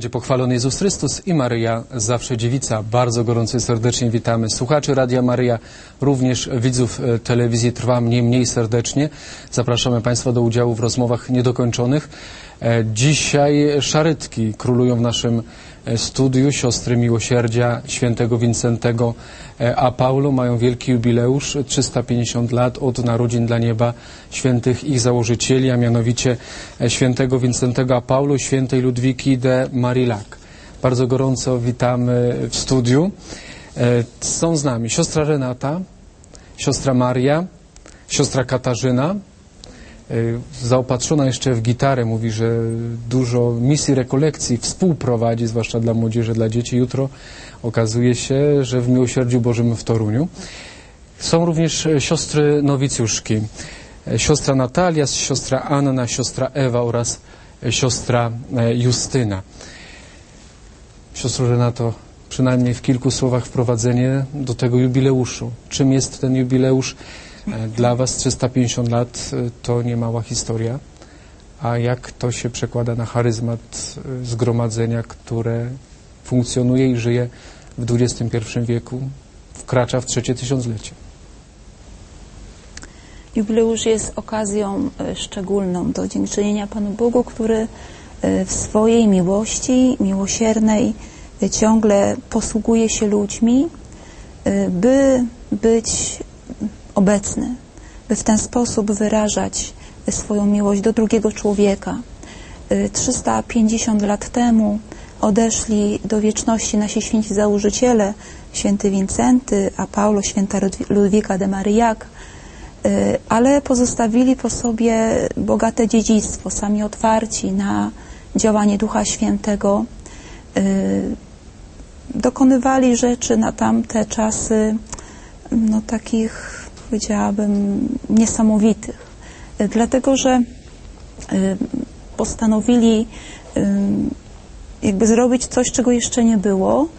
będzie pochwalony Jezus Chrystus i Maryja zawsze dziewica. Bardzo gorąco i serdecznie witamy słuchaczy Radia Maryja, również widzów telewizji Trwam nie mniej serdecznie. Zapraszamy Państwa do udziału w rozmowach niedokończonych. Dzisiaj szarytki królują w naszym studiu. Siostry Miłosierdzia Świętego Wincentego a Paulo mają wielki jubileusz, 350 lat od narodzin dla nieba świętych ich założycieli, a mianowicie Świętego Wincentego a Paulo i Świętej Ludwiki de Marillac. Bardzo gorąco witamy w studiu. Są z nami siostra Renata, siostra Maria, siostra Katarzyna, zaopatrzona jeszcze w gitarę, mówi, że dużo misji rekolekcji współprowadzi, zwłaszcza dla młodzieży, dla dzieci. Jutro okazuje się, że w Miłosierdziu Bożym w Toruniu. Są również siostry nowicjuszki. Siostra Natalia, siostra Anna, siostra Ewa oraz siostra Justyna. Siostro Renato, przynajmniej w kilku słowach wprowadzenie do tego jubileuszu. Czym jest ten jubileusz? Dla Was 350 lat to nie mała historia, a jak to się przekłada na charyzmat zgromadzenia, które funkcjonuje i żyje w XXI wieku, wkracza w trzecie tysiąclecie? Jubileusz jest okazją szczególną do dziękczynienia Panu Bogu, który w swojej miłości miłosiernej ciągle posługuje się ludźmi, by być obecny, by w ten sposób wyrażać swoją miłość do drugiego człowieka. 350 lat temu odeszli do wieczności nasi święci założyciele, święty Wincenty, a Paulo, święta Ludwika de Marillac, ale pozostawili po sobie bogate dziedzictwo, sami otwarci na działanie Ducha Świętego. Dokonywali rzeczy na tamte czasy, takich, powiedziałabym, niesamowitych. Dlatego, że postanowili jakby zrobić coś, czego jeszcze nie było.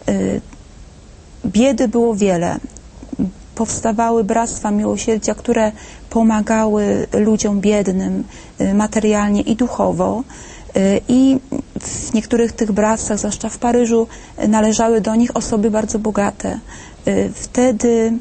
Biedy było wiele. Powstawały bractwa miłosierdzia, które pomagały ludziom biednym materialnie i duchowo. I w niektórych tych bractwach, zwłaszcza w Paryżu, należały do nich osoby bardzo bogate. Wtedy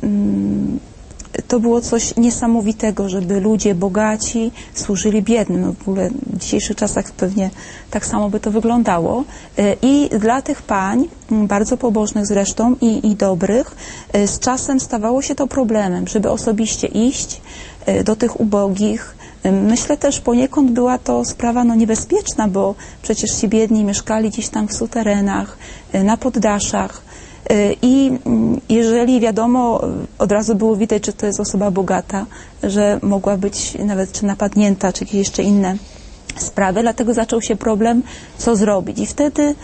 to było coś niesamowitego, żeby ludzie bogaci służyli biednym. W ogóle w dzisiejszych czasach pewnie tak samo by to wyglądało. I dla tych pań, bardzo pobożnych zresztą i dobrych, z czasem stawało się to problemem, żeby osobiście iść do tych ubogich. Myślę też poniekąd była to sprawa niebezpieczna, bo przecież ci biedni mieszkali gdzieś tam w suterenach, na poddaszach. I jeżeli wiadomo, od razu było widać, czy to jest osoba bogata, że mogła być nawet czy napadnięta, czy jakieś jeszcze inne sprawy, dlatego zaczął się problem, co zrobić. I wtedy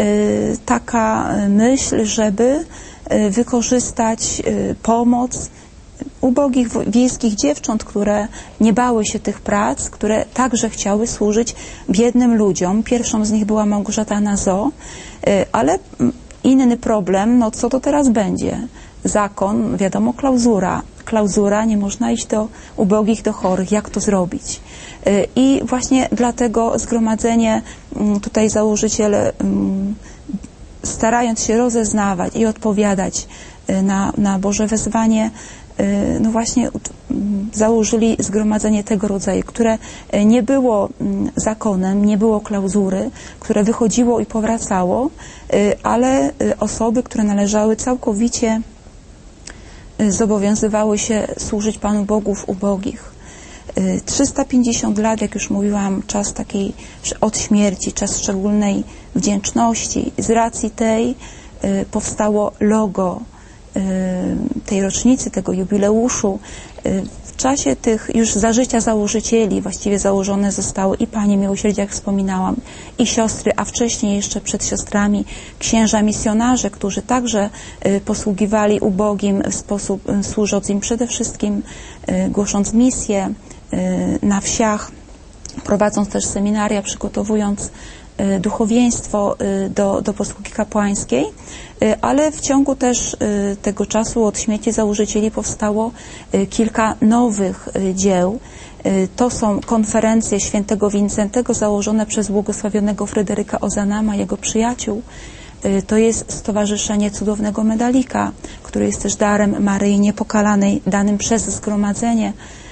taka myśl, żeby wykorzystać pomoc ubogich wiejskich dziewcząt, które nie bały się tych prac, które także chciały służyć biednym ludziom. Pierwszą z nich była Małgorzata Nazo, ale inny problem, co to teraz będzie? Zakon, wiadomo, klauzura, nie można iść do ubogich, do chorych, jak to zrobić? I właśnie dlatego zgromadzenie, tutaj założyciele, starając się rozeznawać i odpowiadać na Boże wezwanie, właśnie założyli zgromadzenie tego rodzaju, które nie było zakonem, nie było klauzury, które wychodziło i powracało, ale osoby, które należały całkowicie, zobowiązywały się służyć Panu Bogu w ubogich. 350 lat, jak już mówiłam, czas takiej od śmierci, czas szczególnej wdzięczności. Z racji tej powstało logo tej rocznicy, tego jubileuszu. W czasie tych już za życia założycieli właściwie założone zostały i Panie Miłosierdzia, jak wspominałam, i siostry, a wcześniej jeszcze przed siostrami księża misjonarze, którzy także posługiwali ubogim w sposób, służąc im przede wszystkim, głosząc misję na wsiach, prowadząc też seminaria, przygotowując duchowieństwo do posługi kapłańskiej, ale w ciągu też tego czasu od śmierci założycieli powstało kilka nowych dzieł To są konferencje świętego Wincentego założone przez błogosławionego Fryderyka Ozanama, jego przyjaciół. To jest Stowarzyszenie Cudownego Medalika, które jest też darem Maryi Niepokalanej, danym przez Zgromadzenie.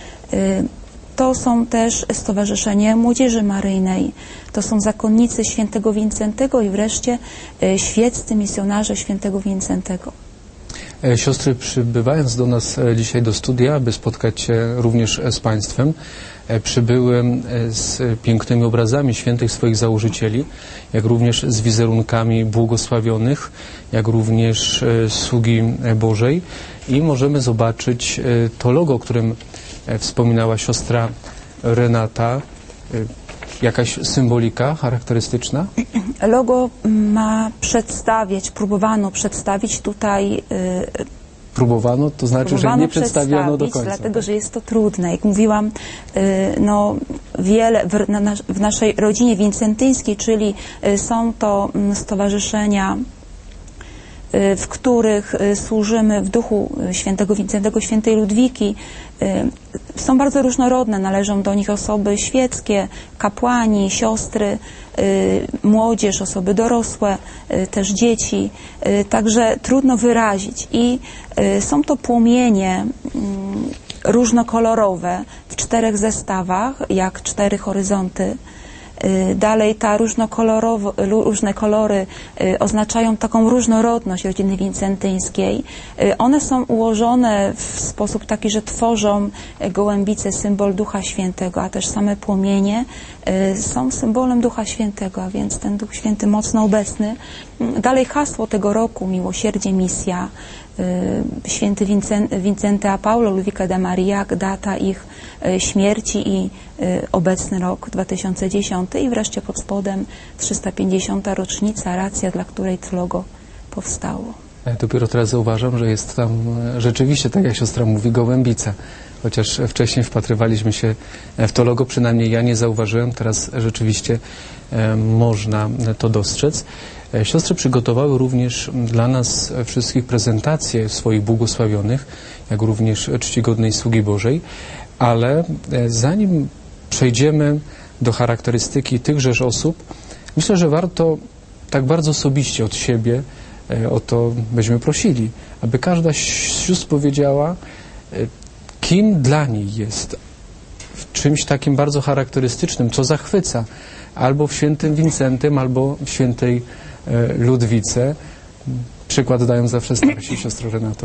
To są też Stowarzyszenie Młodzieży Maryjnej, to są zakonnicy świętego Wincentego i wreszcie świeccy misjonarze świętego Wincentego. Siostry, przybywając do nas dzisiaj do studia, aby spotkać się również z Państwem, przybyły z pięknymi obrazami świętych swoich założycieli, jak również z wizerunkami błogosławionych, jak również sługi Bożej i możemy zobaczyć to logo, o którym wspominała siostra Renata. Jakaś symbolika charakterystyczna? Logo ma próbowano przedstawić tutaj... Próbowano, to znaczy, że nie przedstawiono do końca. Dlatego, że jest to trudne. Jak mówiłam, no, wiele w naszej rodzinie wincentyńskiej, czyli są to stowarzyszenia, w których służymy w duchu świętego Wincentego, świętej Ludwiki, są bardzo różnorodne. Należą do nich osoby świeckie, kapłani, siostry, młodzież, osoby dorosłe, też dzieci. Także trudno wyrazić. I są to płomienie różnokolorowe w 4 zestawach, jak 4 horyzonty. Dalej różne kolory oznaczają taką różnorodność rodziny wincentyńskiej. One są ułożone w sposób taki, że tworzą gołębice, symbol Ducha Świętego, a też same płomienie są symbolem Ducha Świętego, a więc ten Duch Święty mocno obecny. Dalej hasło tego roku: miłosierdzie, misja. Święty Wincenty a Paulo, Ludwika da Maria, data ich śmierci i obecny rok 2010 i wreszcie pod spodem 350. rocznica, racja, dla której to logo powstało. Ja dopiero teraz zauważam, że jest tam rzeczywiście, tak jak siostra mówi, gołębica. Chociaż wcześniej wpatrywaliśmy się w to logo, przynajmniej ja nie zauważyłem, teraz rzeczywiście można to dostrzec. Siostry przygotowały również dla nas wszystkich prezentacje swoich błogosławionych, jak również czcigodnej sługi Bożej, ale zanim przejdziemy do charakterystyki tychżeż osób, myślę, że warto tak bardzo osobiście od siebie o to byśmy prosili, aby każda z sióstr powiedziała, kim dla niej jest, w czymś takim bardzo charakterystycznym, co zachwyca, albo w świętym Wincentym, albo w świętej Ludwice. Przykład dają zawsze starsi, siostro Renato.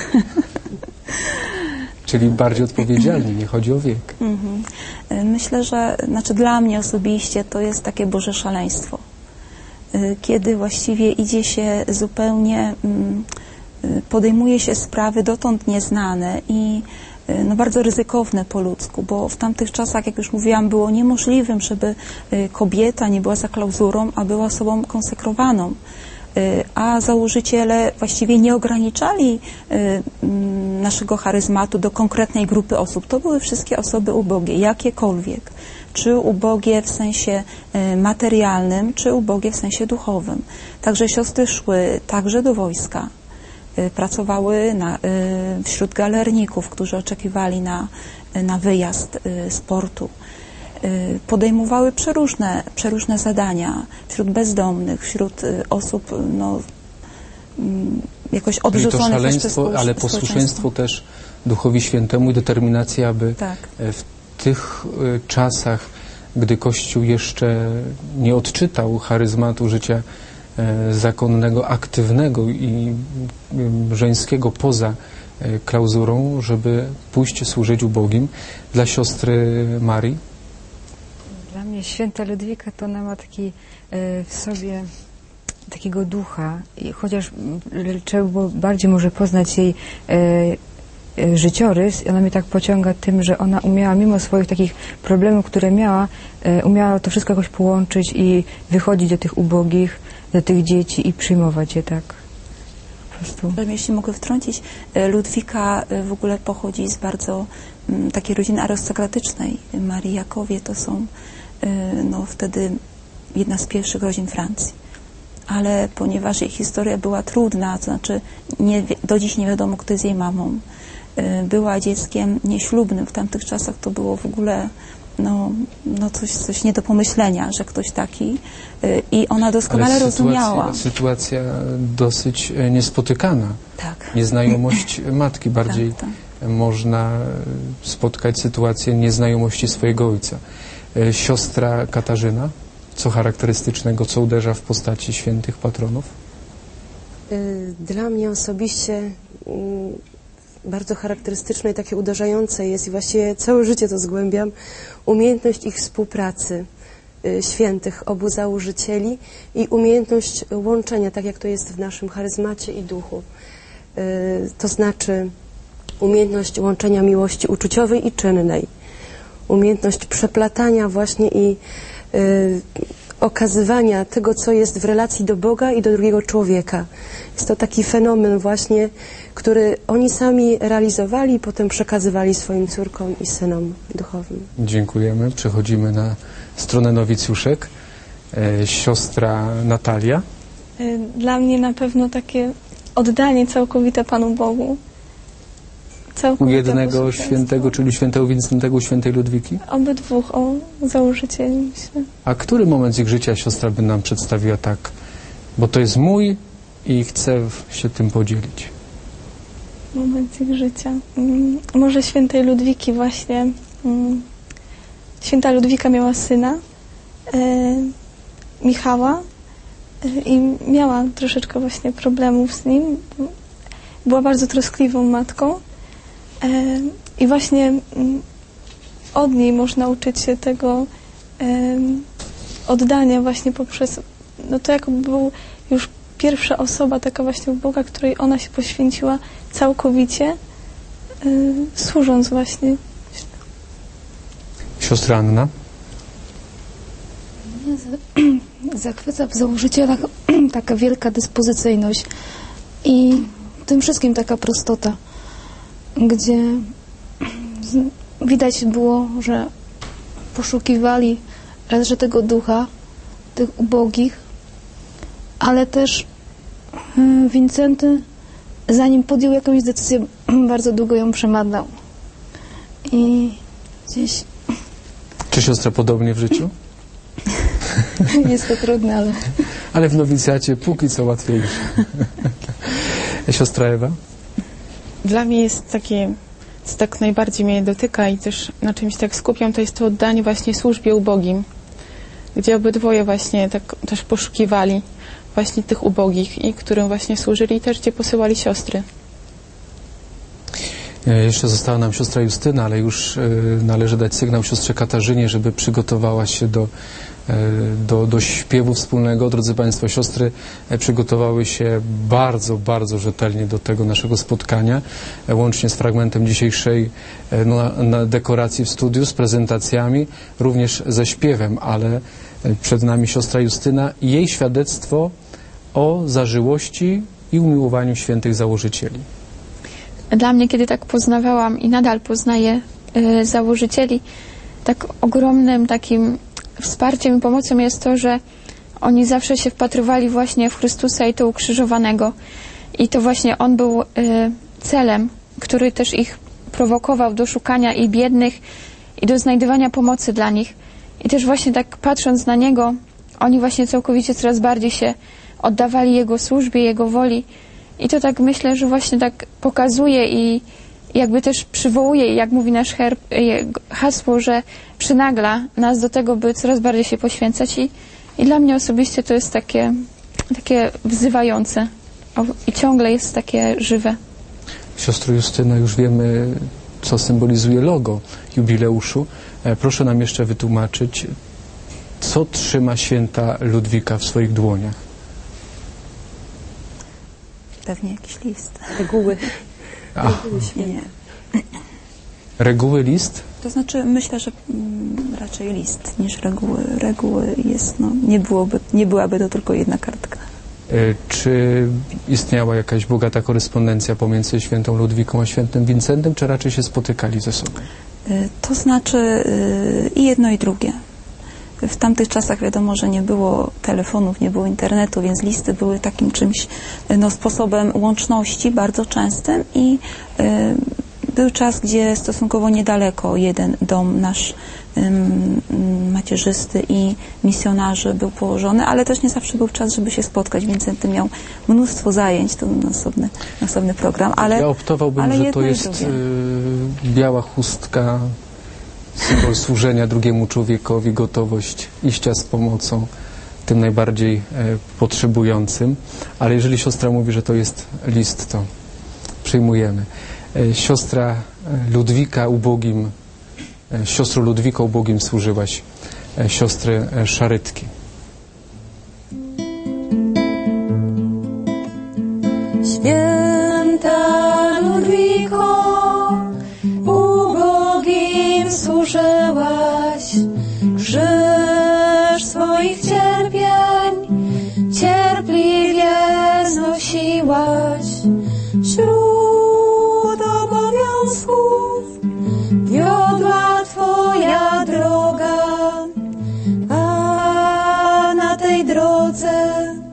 Czyli bardziej odpowiedzialni, nie chodzi o wiek. Myślę, że dla mnie osobiście to jest takie Boże szaleństwo. Kiedy właściwie idzie się zupełnie, podejmuje się sprawy dotąd nieznane i bardzo ryzykowne po ludzku, bo w tamtych czasach, jak już mówiłam, było niemożliwym, żeby kobieta nie była za klauzurą, a była osobą konsekrowaną. A założyciele właściwie nie ograniczali naszego charyzmatu do konkretnej grupy osób. To były wszystkie osoby ubogie, jakiekolwiek. Czy ubogie w sensie materialnym, czy ubogie w sensie duchowym. Także siostry szły także do wojska. Pracowały wśród galerników, którzy oczekiwali na wyjazd z portu. Podejmowały przeróżne zadania wśród bezdomnych, wśród osób jakoś odrzuconych przez społeczeństwo. Ale posłuszeństwo też Duchowi Świętemu i determinacja, aby w tych czasach, gdy Kościół jeszcze nie odczytał charyzmatu życia zakonnego, aktywnego i żeńskiego poza klauzurą, żeby pójść służyć ubogim. Dla siostry Marii? Dla mnie święta Ludwika to ona ma taki w sobie takiego ducha, i chociaż trzeba było bardziej może poznać jej życiorys, ona mnie tak pociąga tym, że ona umiała mimo swoich takich problemów, które miała, umiała to wszystko jakoś połączyć i wychodzić do tych ubogich, do tych dzieci i przyjmować je tak po prostu. Jeśli mogę wtrącić, Ludwika w ogóle pochodzi z bardzo takiej rodziny arystokratycznej. Mariakowie to są wtedy jedna z pierwszych rodzin Francji. Ale ponieważ jej historia była trudna, to znaczy do dziś nie wiadomo, kto jest jej mamą, była dzieckiem nieślubnym. W tamtych czasach to było w ogóle coś nie do pomyślenia, że ktoś taki, i ona doskonale rozumiała. Sytuacja dosyć niespotykana. Tak. Nieznajomość matki. Bardziej Tak. można spotkać sytuację nieznajomości swojego ojca. Siostra Katarzyna, co charakterystycznego, co uderza w postaci świętych patronów? Dla mnie osobiście bardzo charakterystyczne i takie uderzające jest, i właściwie całe życie to zgłębiam, umiejętność ich współpracy, świętych, obu założycieli, i umiejętność łączenia, tak jak to jest w naszym charyzmacie i duchu. To znaczy umiejętność łączenia miłości uczuciowej i czynnej, umiejętność przeplatania właśnie i okazywania tego, co jest w relacji do Boga i do drugiego człowieka. Jest to taki fenomen właśnie, który oni sami realizowali i potem przekazywali swoim córkom i synom duchowym. Dziękujemy. Przechodzimy na stronę nowicjuszek. Siostra Natalia. Dla mnie na pewno takie oddanie całkowite Panu Bogu. U jednego świętego, czyli świętego Wincentego, świętej Ludwiki? Obydwóch, założycieli, myślę. A który moment z ich życia siostra by nam przedstawiła tak? Bo to jest mój i chcę się tym podzielić. Moment ich życia. Może świętej Ludwiki właśnie. Święta Ludwika miała syna, Michała, i miała troszeczkę właśnie problemów z nim. Była bardzo troskliwą matką. I właśnie od niej można uczyć się tego oddania właśnie poprzez, to jakby był już pierwsza osoba taka właśnie u Boga, której ona się poświęciła całkowicie, służąc właśnie. Siostra Anna. Mnie zachwyca w założycielach taka wielka dyspozycyjność i w tym wszystkim taka prostota, gdzie widać było, że poszukiwali raz, że tego ducha, tych ubogich, ale też Wincenty, zanim podjął jakąś decyzję, bardzo długo ją przemadlał. I gdzieś... Czy siostra podobnie w życiu? Jest to trudne, ale... Ale w nowicjacie póki co łatwiejsze. Siostra Ewa? Dla mnie jest takie, co tak najbardziej mnie dotyka i też na czymś tak skupiam, to jest to oddanie właśnie służbie ubogim, gdzie obydwoje właśnie tak też poszukiwali właśnie tych ubogich i którym właśnie służyli, i też gdzie posyłali siostry. Jeszcze została nam siostra Justyna, ale już należy dać sygnał siostrze Katarzynie, żeby przygotowała się do śpiewu wspólnego. Drodzy Państwo, siostry przygotowały się bardzo, bardzo rzetelnie do tego naszego spotkania, łącznie z fragmentem dzisiejszej dekoracji w studiu, z prezentacjami, również ze śpiewem, ale przed nami siostra Justyna i jej świadectwo o zażyłości i umiłowaniu świętych założycieli. Dla mnie, kiedy tak poznawałam i nadal poznaję założycieli, tak ogromnym takim wsparciem i pomocą jest to, że oni zawsze się wpatrywali właśnie w Chrystusa i to ukrzyżowanego. I to właśnie On był celem, który też ich prowokował do szukania i biednych, i do znajdywania pomocy dla nich. I też właśnie tak patrząc na Niego, oni właśnie całkowicie coraz bardziej się oddawali Jego służbie, Jego woli. I to tak myślę, że właśnie tak pokazuje i jakby też przywołuje, jak mówi nasz hasło, że przynagla nas do tego, by coraz bardziej się poświęcać. I dla mnie osobiście to jest takie wzywające i ciągle jest takie żywe. Siostro Justyno, już wiemy, co symbolizuje logo jubileuszu. Proszę nam jeszcze wytłumaczyć, co trzyma święta Ludwika w swoich dłoniach. Pewnie jakiś list. Reguły. Nie. Reguły list? To znaczy, myślę, że raczej list niż reguły. Reguły jest, nie byłaby to tylko jedna kartka. Czy istniała jakaś bogata korespondencja pomiędzy świętą Ludwiką a świętym Wincentem, czy raczej się spotykali ze sobą? To znaczy i jedno, i drugie. W tamtych czasach wiadomo, że nie było telefonów, nie było internetu, więc listy były takim czymś, sposobem łączności bardzo częstym i Był czas, gdzie stosunkowo niedaleko jeden dom nasz macierzysty i misjonarzy był położony, ale też nie zawsze był czas, żeby się spotkać. Wincenty miał mnóstwo zajęć, to był osobny program. Ale, ja optowałbym, że to jest biała chustka, symbol służenia drugiemu człowiekowi, gotowość iścia z pomocą tym najbardziej potrzebującym. Ale jeżeli siostra mówi, że to jest list, to przyjmujemy. Siostro Ludwiko, ubogim służyłaś, siostry Szarytki. Święta Ludwiko, ubogim służyłaś, krzyż swoich cierpień cierpliwie znosiłaś. Wśród obowiązków wiodła Twoja droga, a na tej drodze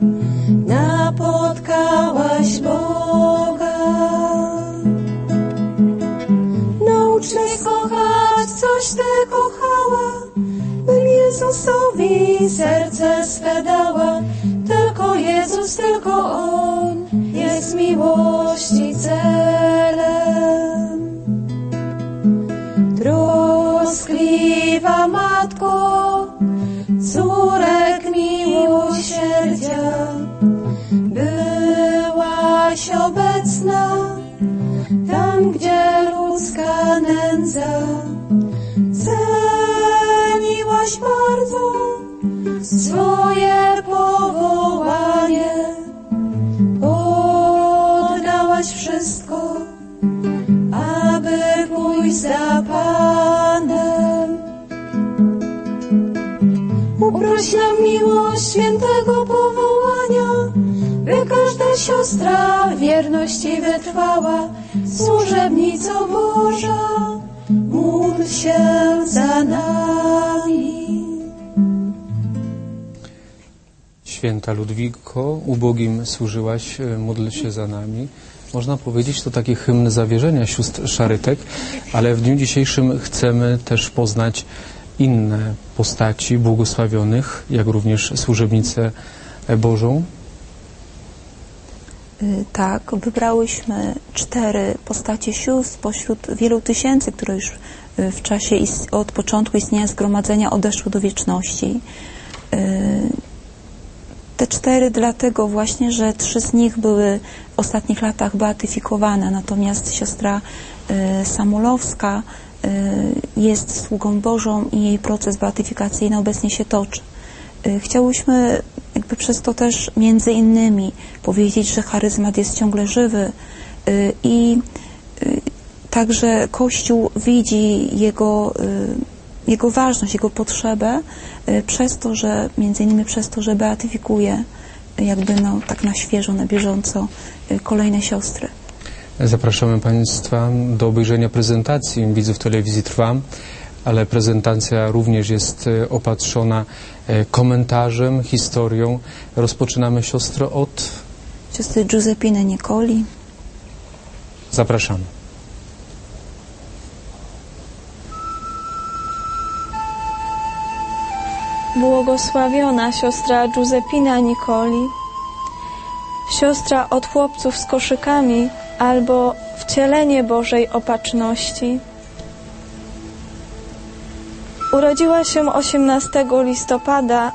napotkałaś Boga. Naucz nas kochać, coś Ty kochała, bym Jezusowi serce swe dała. Tylko Jezus, tylko On jest miłości celem. Troskliwa Matko, córek miłosierdzia, byłaś obecna tam, gdzie ludzka nędza. Ceniłaś bardzo swoje powołanie, oddałaś wszystko, aby pójść za Panem. Uproś nam miłość świętego powołania, by każda siostra w wierności wytrwała. Służebnico Boża, módl się za nami. Święta Ludwiko, ubogim służyłaś, módl się za nami. Można powiedzieć, to taki hymn zawierzenia sióstr Szarytek, ale w dniu dzisiejszym chcemy też poznać inne postaci błogosławionych, jak również służebnicę Bożą. Tak, wybrałyśmy 4 postacie sióstr spośród wielu tysięcy, które już w czasie od początku istnienia zgromadzenia odeszły do wieczności. Te 4 dlatego właśnie, że 3 z nich były w ostatnich latach beatyfikowane, natomiast siostra Samulowska jest sługą Bożą i jej proces beatyfikacyjny obecnie się toczy. Chciałyśmy jakby przez to też między innymi powiedzieć, że charyzmat jest ciągle żywy i także Kościół widzi jego ważność, jego potrzebę przez to, że między innymi przez to, że beatyfikuje jakby tak na świeżo, na bieżąco kolejne siostry. Zapraszamy Państwa do obejrzenia prezentacji widzów telewizji Trwam, ale prezentacja również jest opatrzona komentarzem, historią. Rozpoczynamy, siostro, od siostry Giuseppiny Nicoli. Zapraszamy. Błogosławiona siostra Giuseppina Nicoli, siostra od chłopców z koszykami albo wcielenie Bożej Opatrzności. Urodziła się 18 listopada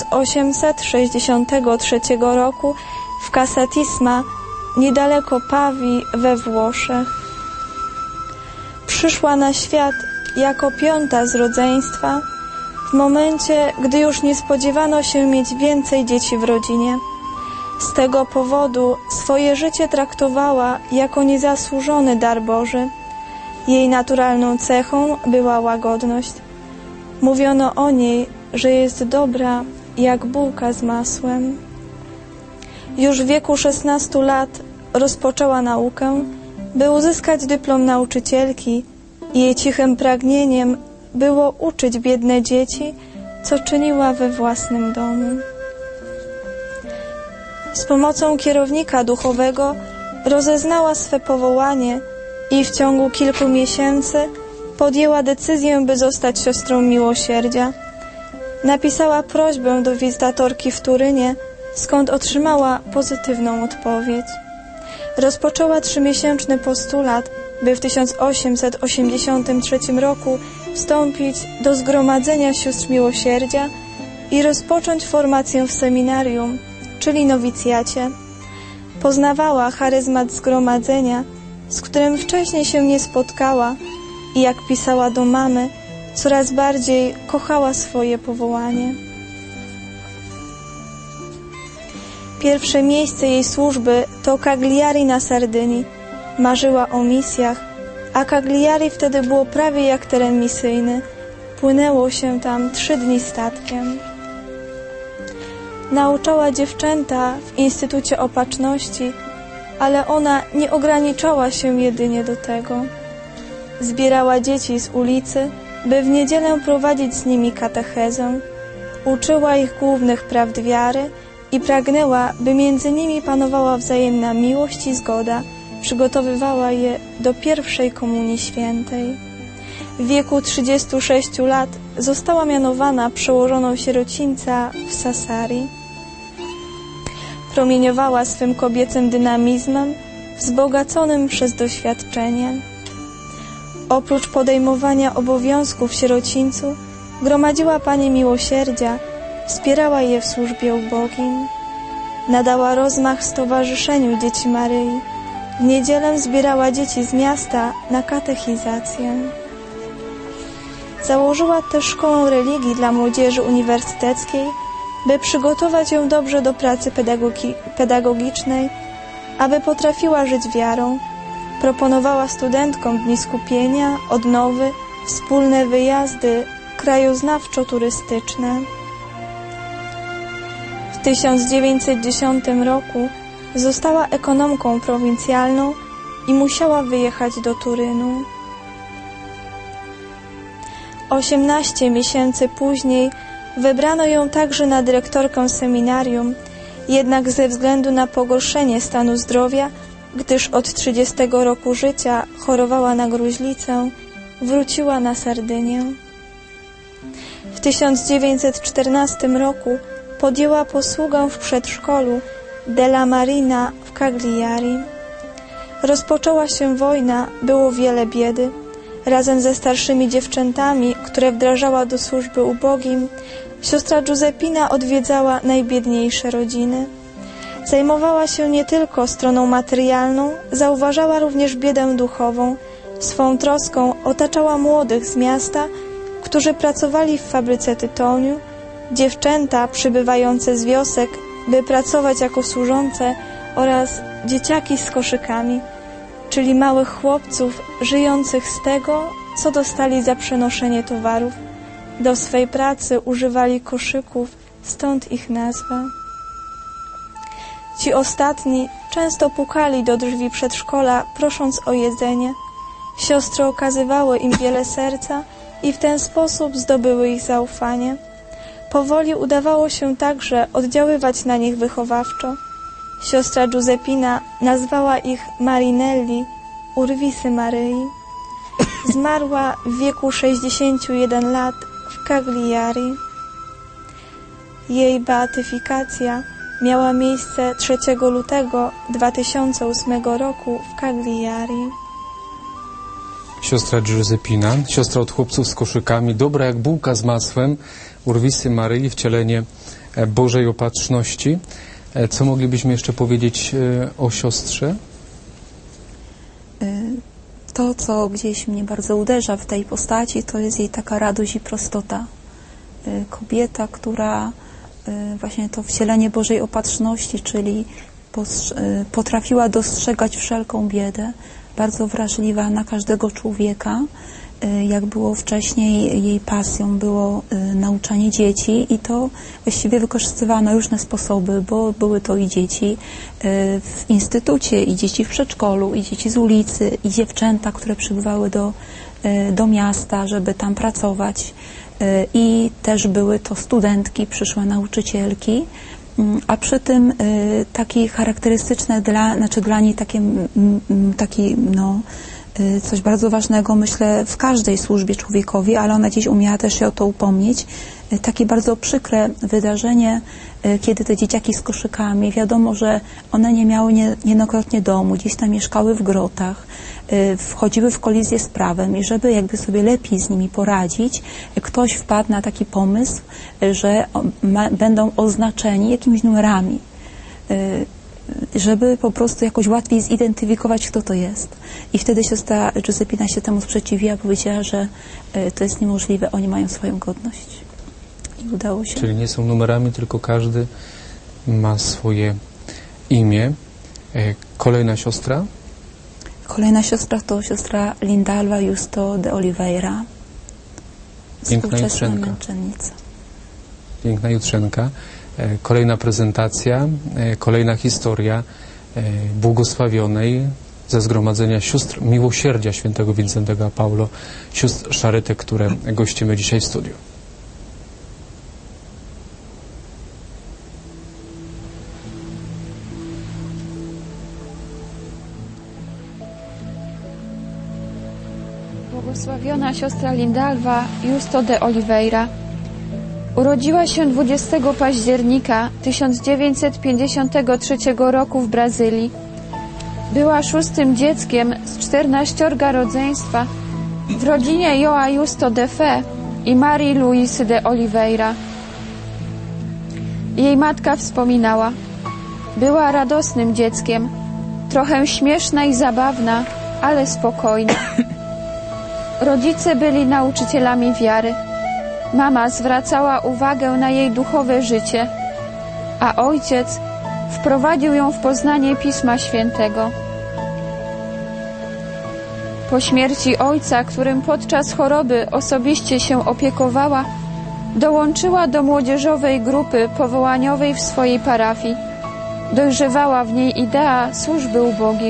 1863 roku w Casatissima, niedaleko Pawii we Włoszech. Przyszła na świat jako 5. z rodzeństwa, w momencie, gdy już nie spodziewano się mieć więcej dzieci w rodzinie. Z tego powodu swoje życie traktowała jako niezasłużony dar Boży. Jej naturalną cechą była łagodność. Mówiono o niej, że jest dobra jak bułka z masłem. Już w wieku 16 lat rozpoczęła naukę, by uzyskać dyplom nauczycielki. Jej cichym pragnieniem było uczyć biedne dzieci, co czyniła we własnym domu. Z pomocą kierownika duchowego rozeznała swe powołanie i w ciągu kilku miesięcy podjęła decyzję, by zostać siostrą miłosierdzia. Napisała prośbę do wizytatorki w Turynie, skąd otrzymała pozytywną odpowiedź. Rozpoczęła 3-miesięczny postulat, by w 1883 roku wstąpić do Zgromadzenia Sióstr Miłosierdzia i rozpocząć formację w seminarium, czyli nowicjacie. Poznawała charyzmat zgromadzenia, z którym wcześniej się nie spotkała i, jak pisała do mamy, coraz bardziej kochała swoje powołanie. Pierwsze miejsce jej służby to Cagliari na Sardynii. Marzyła o misjach, a Cagliari wtedy było prawie jak teren misyjny. Płynęło się tam 3 dni statkiem. Nauczała dziewczęta w Instytucie Opatrzności, ale ona nie ograniczała się jedynie do tego. Zbierała dzieci z ulicy, by w niedzielę prowadzić z nimi katechezę. Uczyła ich głównych prawd wiary i pragnęła, by między nimi panowała wzajemna miłość i zgoda. Przygotowywała je do pierwszej komunii świętej. W wieku 36 lat została mianowana przełożoną sierocińca w Sassari. Promieniowała swym kobiecym dynamizmem, wzbogaconym przez doświadczenie. Oprócz podejmowania obowiązków w sierocińcu, gromadziła Panie Miłosierdzia, wspierała je w służbie ubogim. Nadała rozmach Stowarzyszeniu Dzieci Maryi. W niedzielę zbierała dzieci z miasta na katechizację. Założyła też szkołę religii dla młodzieży uniwersyteckiej, by przygotować ją dobrze do pracy pedagogicznej, aby potrafiła żyć wiarą. Proponowała studentkom dni skupienia, odnowy, wspólne wyjazdy krajoznawczo-turystyczne. W 1910 roku została ekonomką prowincjalną i musiała wyjechać do Turynu. 18 miesięcy później wybrano ją także na dyrektorkę seminarium, jednak ze względu na pogorszenie stanu zdrowia, gdyż od 30 roku życia chorowała na gruźlicę, wróciła na Sardynię. W 1914 roku podjęła posługę w przedszkolu Della Marina w Cagliari. Rozpoczęła się wojna, było wiele biedy. Razem ze starszymi dziewczętami, które wdrażała do służby ubogim, siostra Giuseppina odwiedzała najbiedniejsze rodziny. Zajmowała się nie tylko stroną materialną, zauważała również biedę duchową. Swą troską otaczała młodych z miasta, którzy pracowali w fabryce tytoniu, dziewczęta przybywające z wiosek, by pracować jako służące, oraz dzieciaki z koszykami, czyli małych chłopców żyjących z tego, co dostali za przenoszenie towarów. Do swej pracy używali koszyków, stąd ich nazwa. Ci ostatni często pukali do drzwi przedszkola, prosząc o jedzenie. Siostry okazywały im wiele serca i w ten sposób zdobyły ich zaufanie. Powoli udawało się także oddziaływać na nich wychowawczo. Siostra Giuseppina nazwała ich Marinelli, urwisy Maryi. Zmarła w wieku 61 lat w Cagliari. Jej beatyfikacja miała miejsce 3 lutego 2008 roku w Cagliari. Siostra Giuseppina, siostra od chłopców z koszykami, dobra jak bułka z masłem, urwisy Maryi, wcielenie Bożej Opatrzności. Co moglibyśmy jeszcze powiedzieć o siostrze? To, co gdzieś mnie bardzo uderza w tej postaci, to jest jej taka radość i prostota. Kobieta, która właśnie to wcielenie Bożej Opatrzności, czyli potrafiła dostrzegać wszelką biedę, bardzo wrażliwa na każdego człowieka. Jak było wcześniej, jej pasją było nauczanie dzieci i to właściwie wykorzystywano różne sposoby, bo były to i dzieci w instytucie, i dzieci w przedszkolu, i dzieci z ulicy, i dziewczęta, które przybywały do miasta, żeby tam pracować, i też były to studentki, przyszłe nauczycielki, a przy tym takie charakterystyczne dla niej coś bardzo ważnego, myślę, w każdej służbie człowiekowi, ale ona gdzieś umiała też się o to upomnieć. Takie bardzo przykre wydarzenie, kiedy te dzieciaki z koszykami, wiadomo, że one nie miały niejednokrotnie domu, gdzieś tam mieszkały w grotach, wchodziły w kolizję z prawem i żeby jakby sobie lepiej z nimi poradzić, ktoś wpadł na taki pomysł, że będą oznaczeni jakimiś numerami, żeby po prostu jakoś łatwiej zidentyfikować, kto to jest. I wtedy siostra Giuseppina się temu sprzeciwiła, powiedziała, że to jest niemożliwe, oni mają swoją godność. I udało się. Czyli nie są numerami, tylko każdy ma swoje imię. Kolejna siostra? Kolejna siostra to siostra Lindalva Justo de Oliveira. Piękna jutrzenka. Męczennica. Piękna jutrzenka. Kolejna prezentacja, kolejna historia błogosławionej ze zgromadzenia sióstr Miłosierdzia świętego Wincentego a Paulo, sióstr Szaryty, które gościmy dzisiaj w studiu. Błogosławiona siostra Lindalva Justo de Oliveira urodziła się 20 października 1953 roku w Brazylii. Była 6. dzieckiem z 14 rodzeństwa w rodzinie Joa Justo de Fé i Marii Luisy de Oliveira. Jej matka wspominała: była radosnym dzieckiem, trochę śmieszna i zabawna, ale spokojna. Rodzice byli nauczycielami wiary. Mama zwracała uwagę na jej duchowe życie, a ojciec wprowadził ją w poznanie Pisma Świętego. Po śmierci ojca, którym podczas choroby osobiście się opiekowała, dołączyła do młodzieżowej grupy powołaniowej w swojej parafii. Dojrzewała w niej idea służby ubogim.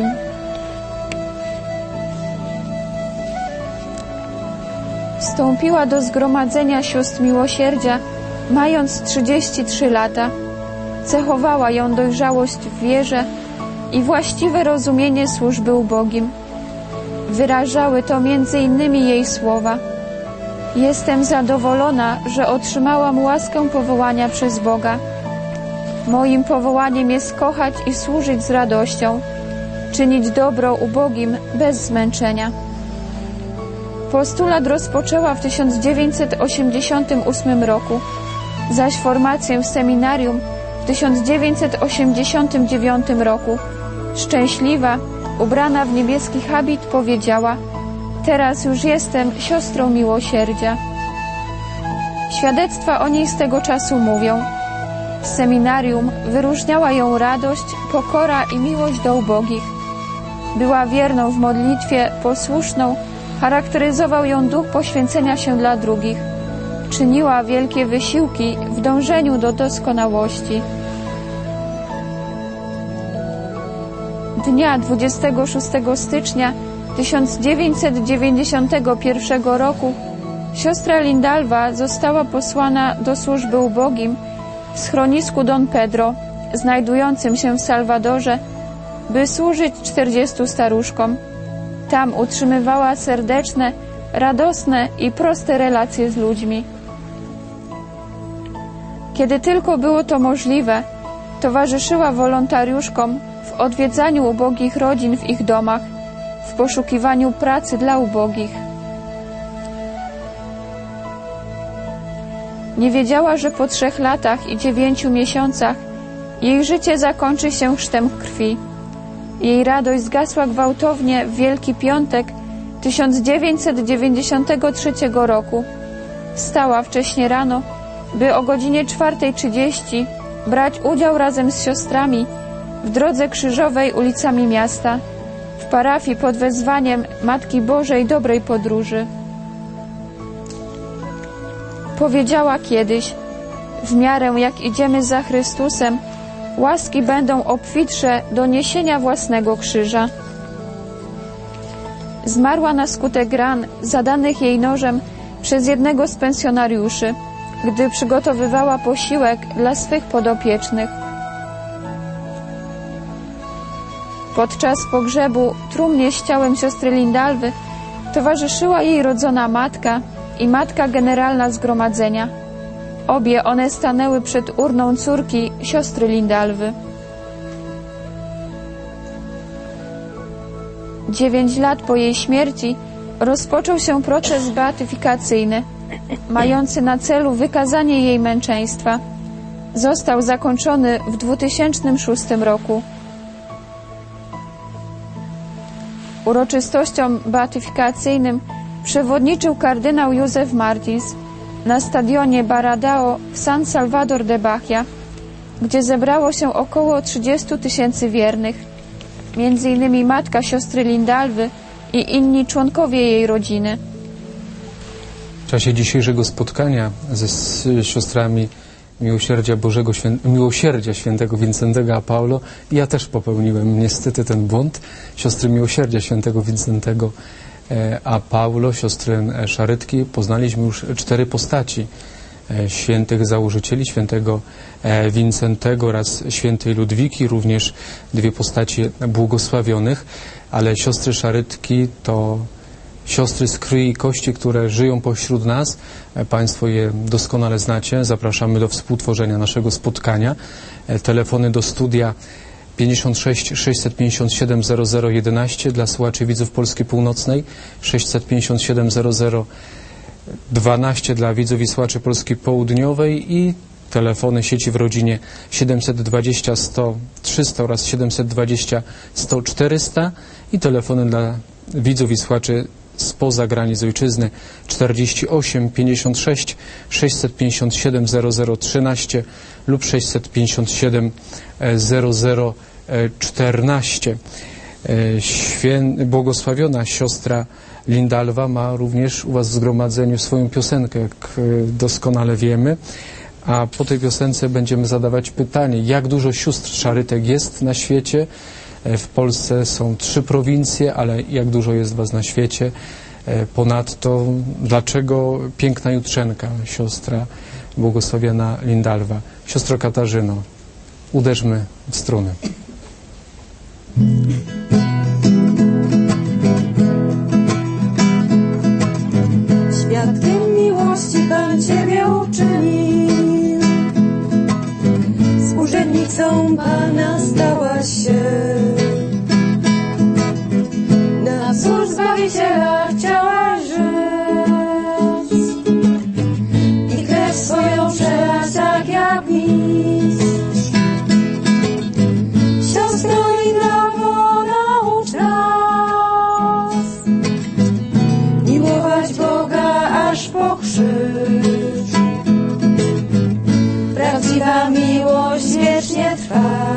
Wstąpiła do zgromadzenia sióstr Miłosierdzia, mając 33 lata. Cechowała ją dojrzałość w wierze i właściwe rozumienie służby ubogim. Wyrażały to m.in. jej słowa: jestem zadowolona, że otrzymałam łaskę powołania przez Boga. Moim powołaniem jest kochać i służyć z radością, czynić dobro ubogim bez zmęczenia. Postulat rozpoczęła w 1988 roku, zaś formację w seminarium w 1989 roku. Szczęśliwa, ubrana w niebieski habit, powiedziała: teraz już jestem siostrą miłosierdzia. Świadectwa o niej z tego czasu mówią: w seminarium wyróżniała ją radość, pokora i miłość do ubogich. Była wierną w modlitwie, posłuszną, charakteryzował ją duch poświęcenia się dla drugich. Czyniła wielkie wysiłki w dążeniu do doskonałości. Dnia 26 stycznia 1991 roku siostra Lindalva została posłana do służby ubogim w schronisku Don Pedro, znajdującym się w Salwadorze, by służyć 40 staruszkom. Tam utrzymywała serdeczne, radosne i proste relacje z ludźmi. Kiedy tylko było to możliwe, towarzyszyła wolontariuszkom w odwiedzaniu ubogich rodzin w ich domach, w poszukiwaniu pracy dla ubogich. Nie wiedziała, że po 3 latach i 9 miesiącach jej życie zakończy się chrztem krwi. Jej radość zgasła gwałtownie w Wielki Piątek 1993 roku. Wstała wcześnie rano, by o godzinie 4:30 brać udział razem z siostrami w drodze krzyżowej ulicami miasta, w parafii pod wezwaniem Matki Bożej Dobrej Podróży. Powiedziała kiedyś: w miarę jak idziemy za Chrystusem, łaski będą obfitsze do niesienia własnego krzyża. Zmarła na skutek ran zadanych jej nożem przez jednego z pensjonariuszy, gdy przygotowywała posiłek dla swych podopiecznych. Podczas pogrzebu trumnie z ciałem siostry Lindalwy towarzyszyła jej rodzona matka i matka generalna zgromadzenia. Obie one stanęły przed urną córki siostry Lindalwy. 9 lat po jej śmierci rozpoczął się proces beatyfikacyjny, mający na celu wykazanie jej męczeństwa. Został zakończony w 2006 roku. Uroczystościom beatyfikacyjnym przewodniczył kardynał Józef Martins na stadionie Baradao w San Salvador de Bahia, gdzie zebrało się około 30 000 wiernych, między innymi matka siostry Lindalwy i inni członkowie jej rodziny. W czasie dzisiejszego spotkania ze siostrami Miłosierdzia Świętego Wincentego a Paulo ja też popełniłem niestety ten błąd. Siostry Miłosierdzia Świętego Wincentego a Paulo, siostry Szarytki, poznaliśmy już 4 postaci świętych założycieli, świętego Wincentego oraz świętej Ludwiki, również 2 postaci błogosławionych, ale siostry Szarytki to siostry z krwi i kości, które żyją pośród nas. Państwo je doskonale znacie. Zapraszamy do współtworzenia naszego spotkania. Telefony do studia 56 657 0011 dla słuchaczy widzów Polski Północnej, 657 0012 dla widzów i słuchaczy Polski Południowej i telefony sieci w rodzinie 720 100 300 oraz 720 100 400 i telefony dla widzów i słuchaczy spoza granic ojczyzny 48 56 657 0013 lub 657 0014. Błogosławiona siostra Lindalwa ma również u Was w zgromadzeniu swoją piosenkę, jak doskonale wiemy. A po tej piosence będziemy zadawać pytanie, jak dużo sióstr Szarytek jest na świecie. W Polsce są 3 prowincje, ale jak dużo jest Was na świecie? Ponadto, dlaczego piękna Jutrzenka, siostra błogosławiona Lindalwa? Siostro Katarzyno, uderzmy w struny. Świadkiem miłości Pan Ciebie uczynił, służebnicą Pana stałaś się. Na wzór Zbawiciela chciałaś żyć i krew swoją przelać tak jak mistrz. Siostro Lindalwo, naucz nas miłować Boga aż po krzyż. Prawdziwa miłość wiecznie trwa,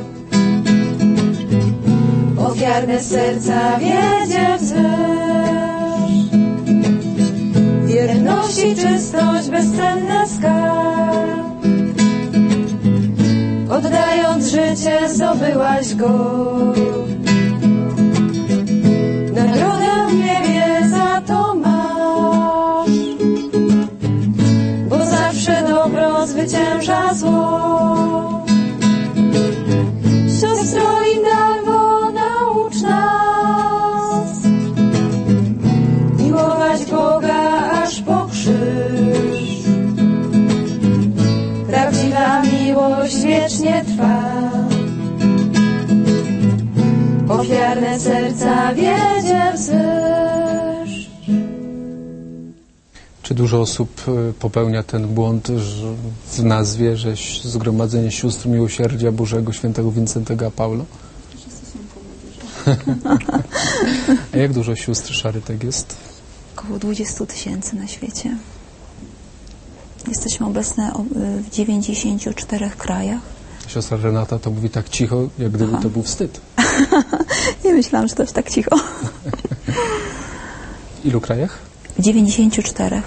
ofiarne serca wiedzie wzwyż. Wierność i czystość bezcenne skarb, oddając życie zdobyłaś go. Nagrodę w niebie za to masz, bo zawsze dobro zwycięża zło. Siostro Lindalwo, naucz nas miłować Boga aż po krzyż. Prawdziwa miłość wiecznie trwa, ofiarne serca wiedzie wzwyż. Czy dużo osób popełnia ten błąd że w nazwie, że Zgromadzenie Sióstr Miłosierdzia Bożego Świętego Wincentego a Paulo? A jak dużo sióstr Szarytek jest? Około 20 000 na świecie. Jesteśmy obecne w 94 krajach. Siostra Renata to mówi tak cicho, jak gdyby to był wstyd. Nie myślałam, że to jest tak cicho. W ilu krajach? W 94.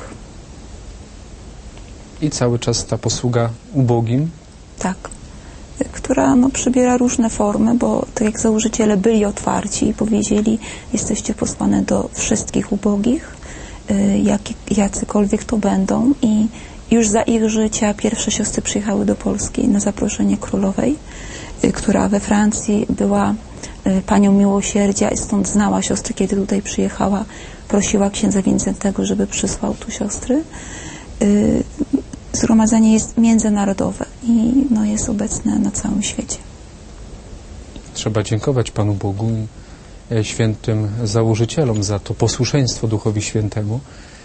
I cały czas ta posługa ubogim? Tak. Która przybiera różne formy, bo tak jak założyciele byli otwarci i powiedzieli, jesteście posłane do wszystkich ubogich, jacykolwiek to będą, i już za ich życia pierwsze siostry przyjechały do Polski na zaproszenie królowej, która we Francji była Panią Miłosierdzia i stąd znała siostry, kiedy tutaj przyjechała, prosiła księdza Wincentego, żeby przysłał tu siostry. Zgromadzenie jest międzynarodowe i jest obecne na całym świecie. Trzeba dziękować Panu Bogu i świętym założycielom za to posłuszeństwo Duchowi Świętemu.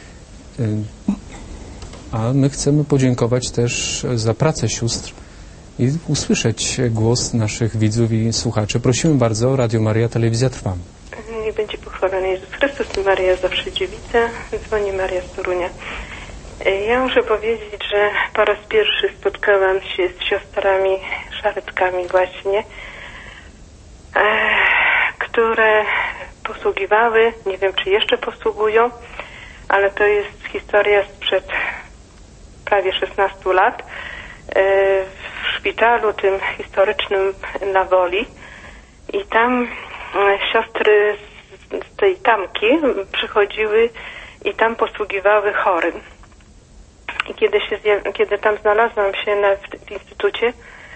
A my chcemy podziękować też za pracę sióstr i usłyszeć głos naszych widzów i słuchaczy. Prosimy bardzo, Radio Maryja, Telewizja Trwam. Niech będzie pochwalony Jezus Chrystus i Maryja zawsze dziewica. Dzwoni Maria z Torunia. Ja muszę powiedzieć, że po raz pierwszy spotkałam się z siostrami szareckami właśnie, które posługiwały, nie wiem czy jeszcze posługują, ale to jest historia sprzed prawie 16 lat w szpitalu tym historycznym na Woli i tam siostry z tej tamki przychodziły i tam posługiwały chorym. I kiedy tam znalazłam się w instytucie,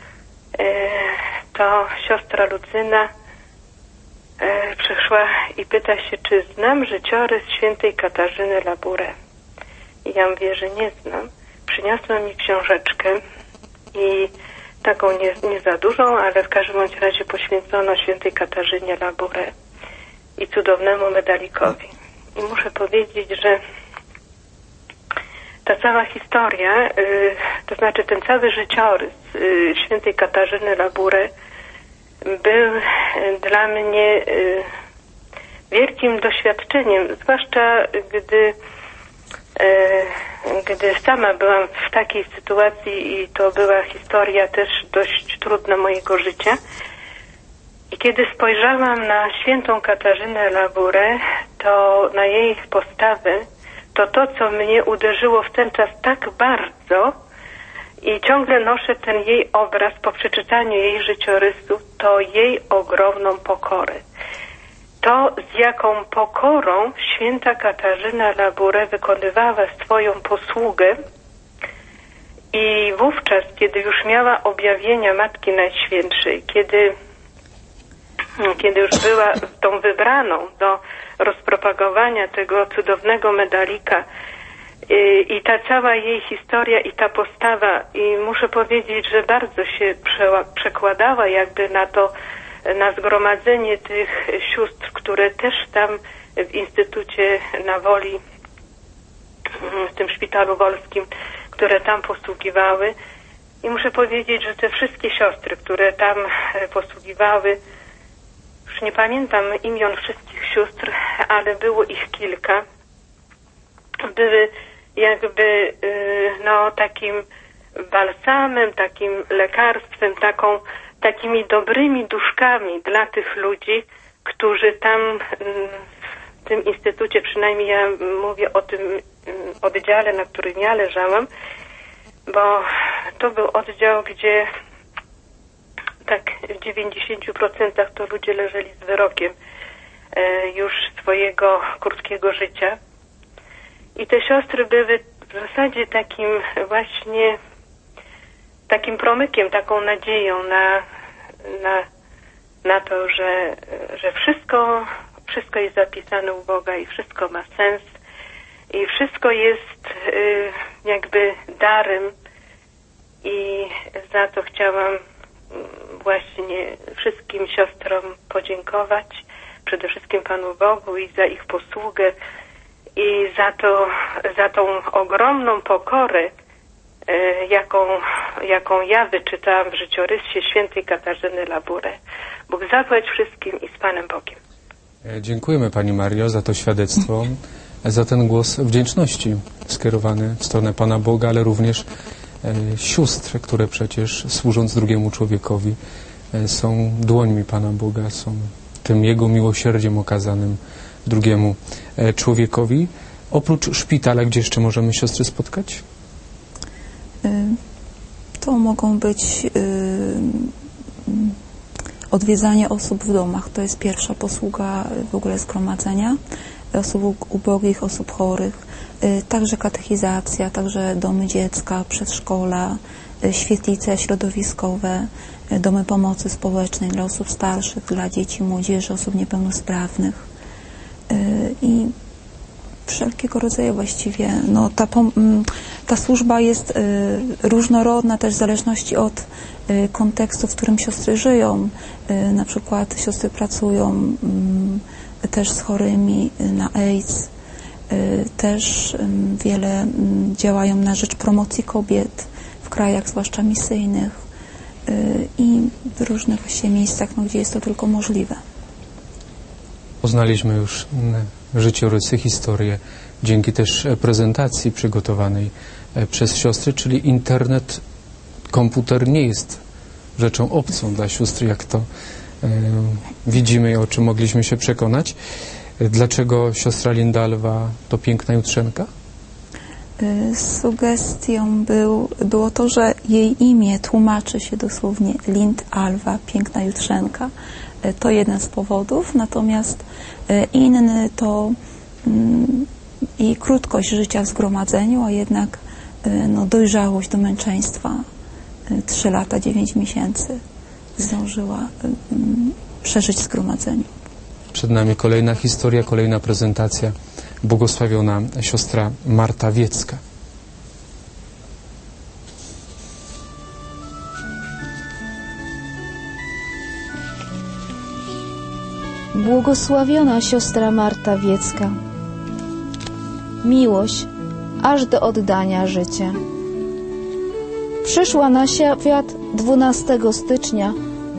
to siostra Lucyna przyszła i pyta się, czy znam życiorys świętej Katarzyny Labouré. I ja mówię, że nie znam. Przyniosła mi książeczkę i taką nie za dużą, ale w każdym bądź razie poświęcono świętej Katarzynie Labouré i cudownemu medalikowi. I muszę powiedzieć, że ta cała historia, to znaczy ten cały życiorys świętej Katarzyny Labouré był dla mnie wielkim doświadczeniem, zwłaszcza gdy sama byłam w takiej sytuacji i to była historia też dość trudna mojego życia. I kiedy spojrzałam na świętą Katarzynę Labouré, to na jej postawę, to co mnie uderzyło w ten czas tak bardzo i ciągle noszę ten jej obraz po przeczytaniu jej życiorysu, to jej ogromną pokorę. To, z jaką pokorą święta Katarzyna Labouré wykonywała swoją posługę i wówczas, kiedy już miała objawienia Matki Najświętszej, kiedy już była tą wybraną do rozpropagowania tego cudownego medalika i ta cała jej historia i ta postawa, i muszę powiedzieć, że bardzo się przekładała jakby na zgromadzenie tych sióstr, które też tam w Instytucie na Woli, w tym szpitalu wolskim, które tam posługiwały. I muszę powiedzieć, że te wszystkie siostry, które tam posługiwały, już nie pamiętam imion wszystkich sióstr, ale było ich kilka, były jakby takim balsamem, takim lekarstwem, takimi dobrymi duszkami dla tych ludzi, którzy tam w tym instytucie, przynajmniej ja mówię o tym oddziale, na którym ja leżałam, bo to był oddział, gdzie tak w 90% to ludzie leżeli z wyrokiem już swojego krótkiego życia. I te siostry były w zasadzie takim promykiem, taką nadzieją na to, że wszystko jest zapisane u Boga i wszystko ma sens i wszystko jest jakby darem i za to chciałam właśnie wszystkim siostrom podziękować, przede wszystkim Panu Bogu i za ich posługę i za tą ogromną pokorę, jaką ja wyczytałam w życiorysie świętej Katarzyny Labouré. Bóg zapłać wszystkim i z Panem Bogiem. Dziękujemy Pani Mario za to świadectwo, za ten głos wdzięczności skierowany w stronę Pana Boga, ale również sióstr, które przecież służąc drugiemu człowiekowi są dłońmi Pana Boga, są tym Jego miłosierdziem okazanym drugiemu człowiekowi. Oprócz szpitala, gdzie jeszcze możemy siostry spotkać? To mogą być odwiedzanie osób w domach. To jest pierwsza posługa w ogóle zgromadzenia. osób ubogich, osób chorych, także katechizacja, także domy dziecka, przedszkola, świetlice środowiskowe, domy pomocy społecznej dla osób starszych, dla dzieci, młodzieży, osób niepełnosprawnych i wszelkiego rodzaju właściwie. No, ta służba jest różnorodna też w zależności od kontekstu, w którym siostry żyją. Na przykład siostry pracują też z chorymi na AIDS, też wiele działają na rzecz promocji kobiet w krajach zwłaszcza misyjnych i w różnych właściwie miejscach, gdzie jest to tylko możliwe. Poznaliśmy już życiorysy, historię, dzięki też prezentacji przygotowanej przez siostry, czyli internet, komputer nie jest rzeczą obcą dla sióstr, jak to widzimy i o czym mogliśmy się przekonać. Dlaczego siostra Lindalwa to piękna jutrzenka? Sugestią było to, że jej imię tłumaczy się dosłownie Lindalwa, piękna jutrzenka. To jeden z powodów, natomiast inny to jej krótkość życia w zgromadzeniu, a jednak dojrzałość do męczeństwa. 3 lata, 9 miesięcy zdążyła przeżyć w zgromadzeniu. Przed nami kolejna historia, kolejna prezentacja. Błogosławiona siostra Marta Wiecka. Błogosławiona siostra Marta Wiecka. Miłość aż do oddania życia. Przyszła na świat 12 stycznia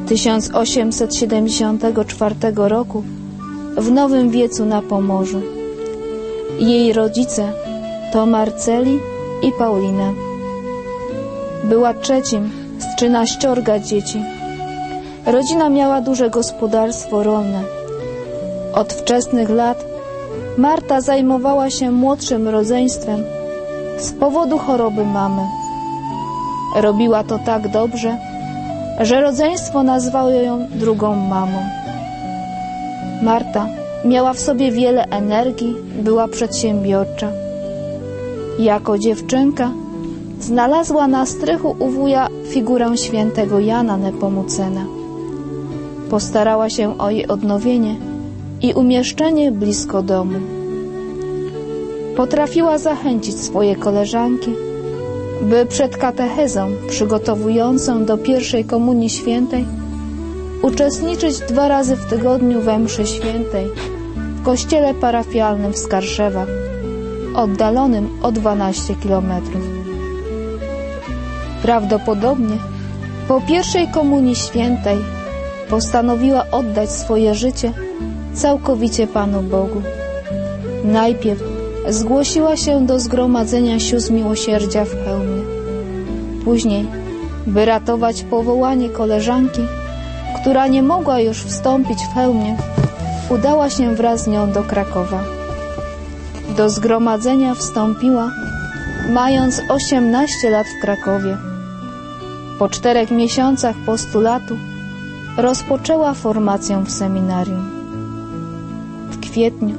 1874 roku w Nowym Wiecu na Pomorzu. Jej rodzice to Marceli i Paulina. Była trzecim z 13 dzieci. Rodzina miała duże gospodarstwo rolne. Od wczesnych lat Marta zajmowała się młodszym rodzeństwem z powodu choroby mamy. Robiła to tak dobrze, że rodzeństwo nazwało ją drugą mamą. Marta miała w sobie wiele energii, była przedsiębiorcza. Jako dziewczynka znalazła na strychu u wuja figurę świętego Jana Nepomucena. Postarała się o jej odnowienie i umieszczenie blisko domu. Potrafiła zachęcić swoje koleżanki, by przed katechezą przygotowującą do pierwszej komunii świętej uczestniczyć 2 razy w tygodniu we mszy świętej w kościele parafialnym w Skarszewach, oddalonym o 12 kilometrów. Prawdopodobnie po pierwszej komunii świętej postanowiła oddać swoje życie całkowicie Panu Bogu. Najpierw zgłosiła się do zgromadzenia sióstr miłosierdzia w Chełmie. Później, by ratować powołanie koleżanki, która nie mogła już wstąpić w Chełmie, udała się wraz z nią do Krakowa. Do zgromadzenia wstąpiła, mając 18 lat w Krakowie. Po 4 miesiącach postulatu rozpoczęła formację w seminarium. W kwietniu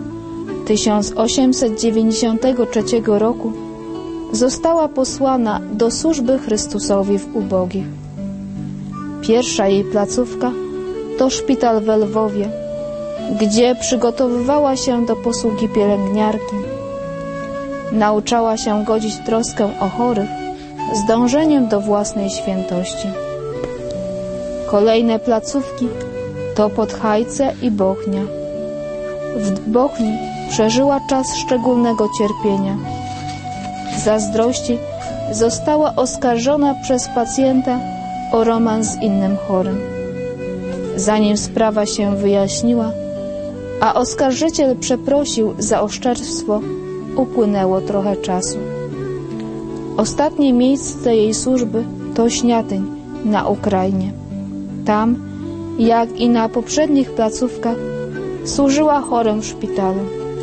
1893 roku została posłana do służby Chrystusowi w ubogich. Pierwsza jej placówka to szpital w Lwowie, gdzie przygotowywała się do posługi pielęgniarki. Nauczała się godzić troskę o chorych z dążeniem do własnej świętości. Kolejne placówki to Podhajce i Bochnia. W Bochni przeżyła czas szczególnego cierpienia. Z zazdrości została oskarżona przez pacjenta o romans z innym chorym. Zanim sprawa się wyjaśniła, a oskarżyciel przeprosił za oszczerstwo, upłynęło trochę czasu. Ostatnie miejsce jej służby to Śniatyń na Ukrainie. Tam, jak i na poprzednich placówkach, służyła chorym w szpitalu.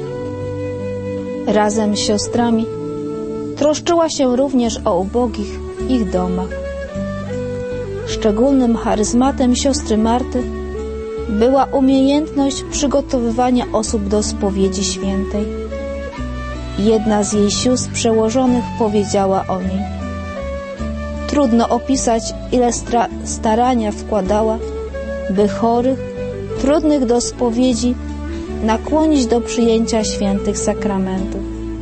Razem z siostrami troszczyła się również o ubogich w ich domach. Szczególnym charyzmatem siostry Marty była umiejętność przygotowywania osób do spowiedzi świętej. Jedna z jej sióstr przełożonych powiedziała o niej: trudno opisać, ile starania wkładała, by chorych, trudnych do spowiedzi, nakłonić do przyjęcia świętych sakramentów.